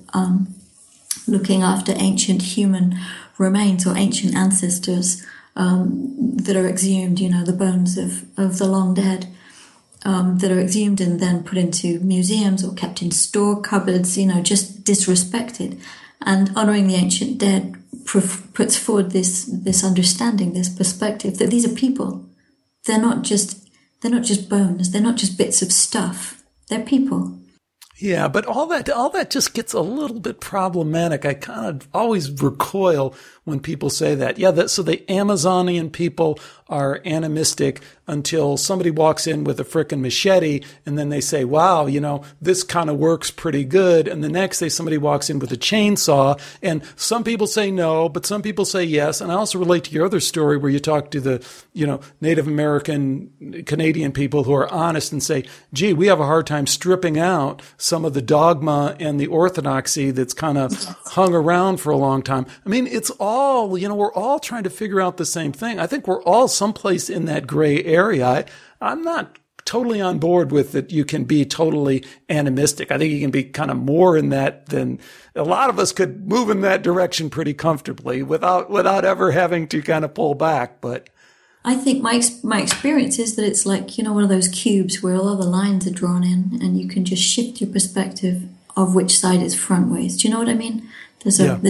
S2: looking after ancient human remains or ancient ancestors that are exhumed, the bones of the long dead, that are exhumed and then put into museums or kept in store cupboards, just disrespected. And Honoring the Ancient Dead puts forward this understanding, this perspective that these are people. They're not just bones. They're not just bits of stuff. They're people.
S3: Yeah, but all that just gets a little bit problematic. I kind of always recoil when people say that. Yeah, so the Amazonian people are animistic until somebody walks in with a frickin' machete and then they say, wow, this kind of works pretty good. And the next day somebody walks in with a chainsaw, and some people say no, but some people say yes. And I also relate to your other story where you talk to the, Native American Canadian people who are honest and say, gee, we have a hard time stripping out some of the dogma and the orthodoxy that's kind of hung around for a long time. I mean, it's all, we're all trying to figure out the same thing. I think we're all someplace in that gray area. I'm not totally on board with that you can be totally animistic. I think you can be kind of more in that than a lot of us could move in that direction pretty comfortably without ever having to kind of pull back. But
S2: I think my experience is that it's like, one of those cubes where all the lines are drawn in and you can just shift your perspective of which side is frontways. Do you know what I mean? There's a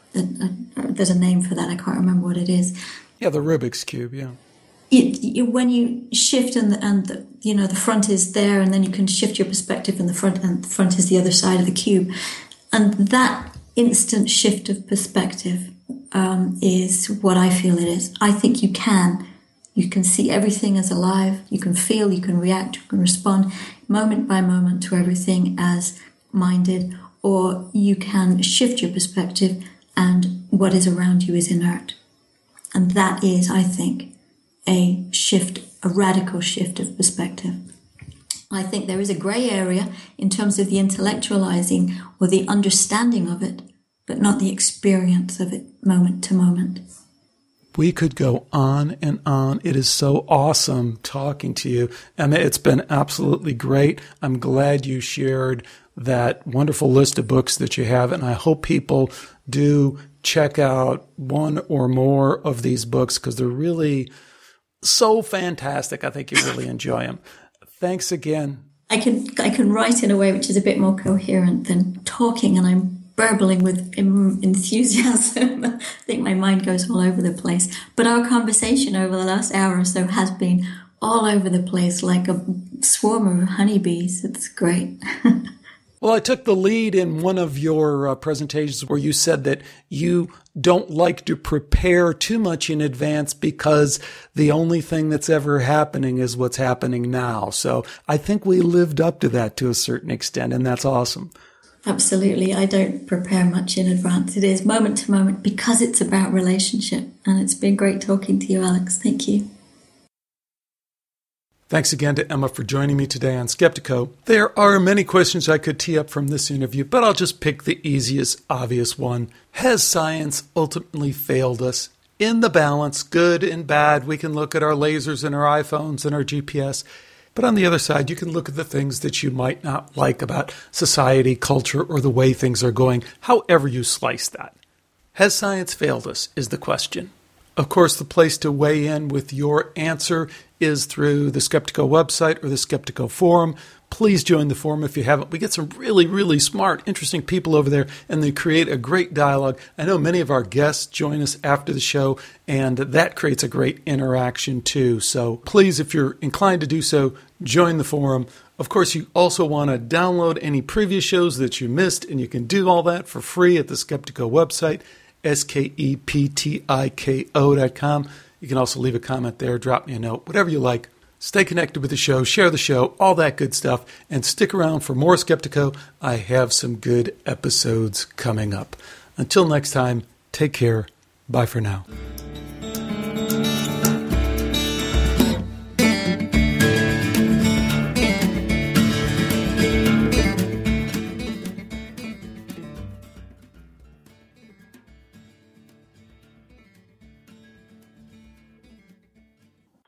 S2: name for that. I can't remember what it is.
S3: Yeah, the Rubik's Cube, yeah.
S2: When you shift and the front is there, and then you can shift your perspective and the front is the other side of the cube. And that instant shift of perspective is what I feel it is. I think you can see everything as alive. You can feel, you can react, you can respond moment by moment to everything as minded, or you can shift your perspective and what is around you is inert. And that is, I think, a radical shift of perspective. I think there is a grey area in terms of the intellectualizing or the understanding of it, but not the experience of it moment to moment.
S3: We could go on and on. It is so awesome talking to you. Emma, it's been absolutely great. I'm glad you shared that wonderful list of books that you have, and I hope people do check out one or more of these books because they're really so fantastic. I think you really enjoy them. Thanks again.
S2: I can write in a way which is a bit more coherent than talking, and I'm burbling with enthusiasm. I think my mind goes all over the place. But our conversation over the last hour or so has been all over the place like a swarm of honeybees. It's great.
S3: Well, I took the lead in one of your presentations where you said that you don't like to prepare too much in advance because the only thing that's ever happening is what's happening now. So I think we lived up to that to a certain extent, and that's awesome.
S2: Absolutely. I don't prepare much in advance. It is moment to moment because it's about relationship. And it's been great talking to you, Alex. Thank you.
S3: Thanks again to Emma for joining me today on Skeptiko. There are many questions I could tee up from this interview, but I'll just pick the easiest, obvious one. Has science ultimately failed us? In the balance, good and bad, we can look at our lasers and our iPhones and our GPS. But on the other side, you can look at the things that you might not like about society, culture, or the way things are going, however you slice that. Has science failed us, is the question. Of course, the place to weigh in with your answer is through the Skeptiko website or the Skeptiko forum. Please join the forum if you haven't. We get some really, really smart, interesting people over there, and they create a great dialogue. I know many of our guests join us after the show, and that creates a great interaction too. So please, if you're inclined to do so, join the forum. Of course, you also want to download any previous shows that you missed, and you can do all that for free at the Skeptiko website, skeptiko.com. You can also leave a comment there, drop me a note, whatever you like. Stay connected with the show, share the show, all that good stuff, and stick around for more Skeptiko. I have some good episodes coming up. Until next time, take care. Bye for now.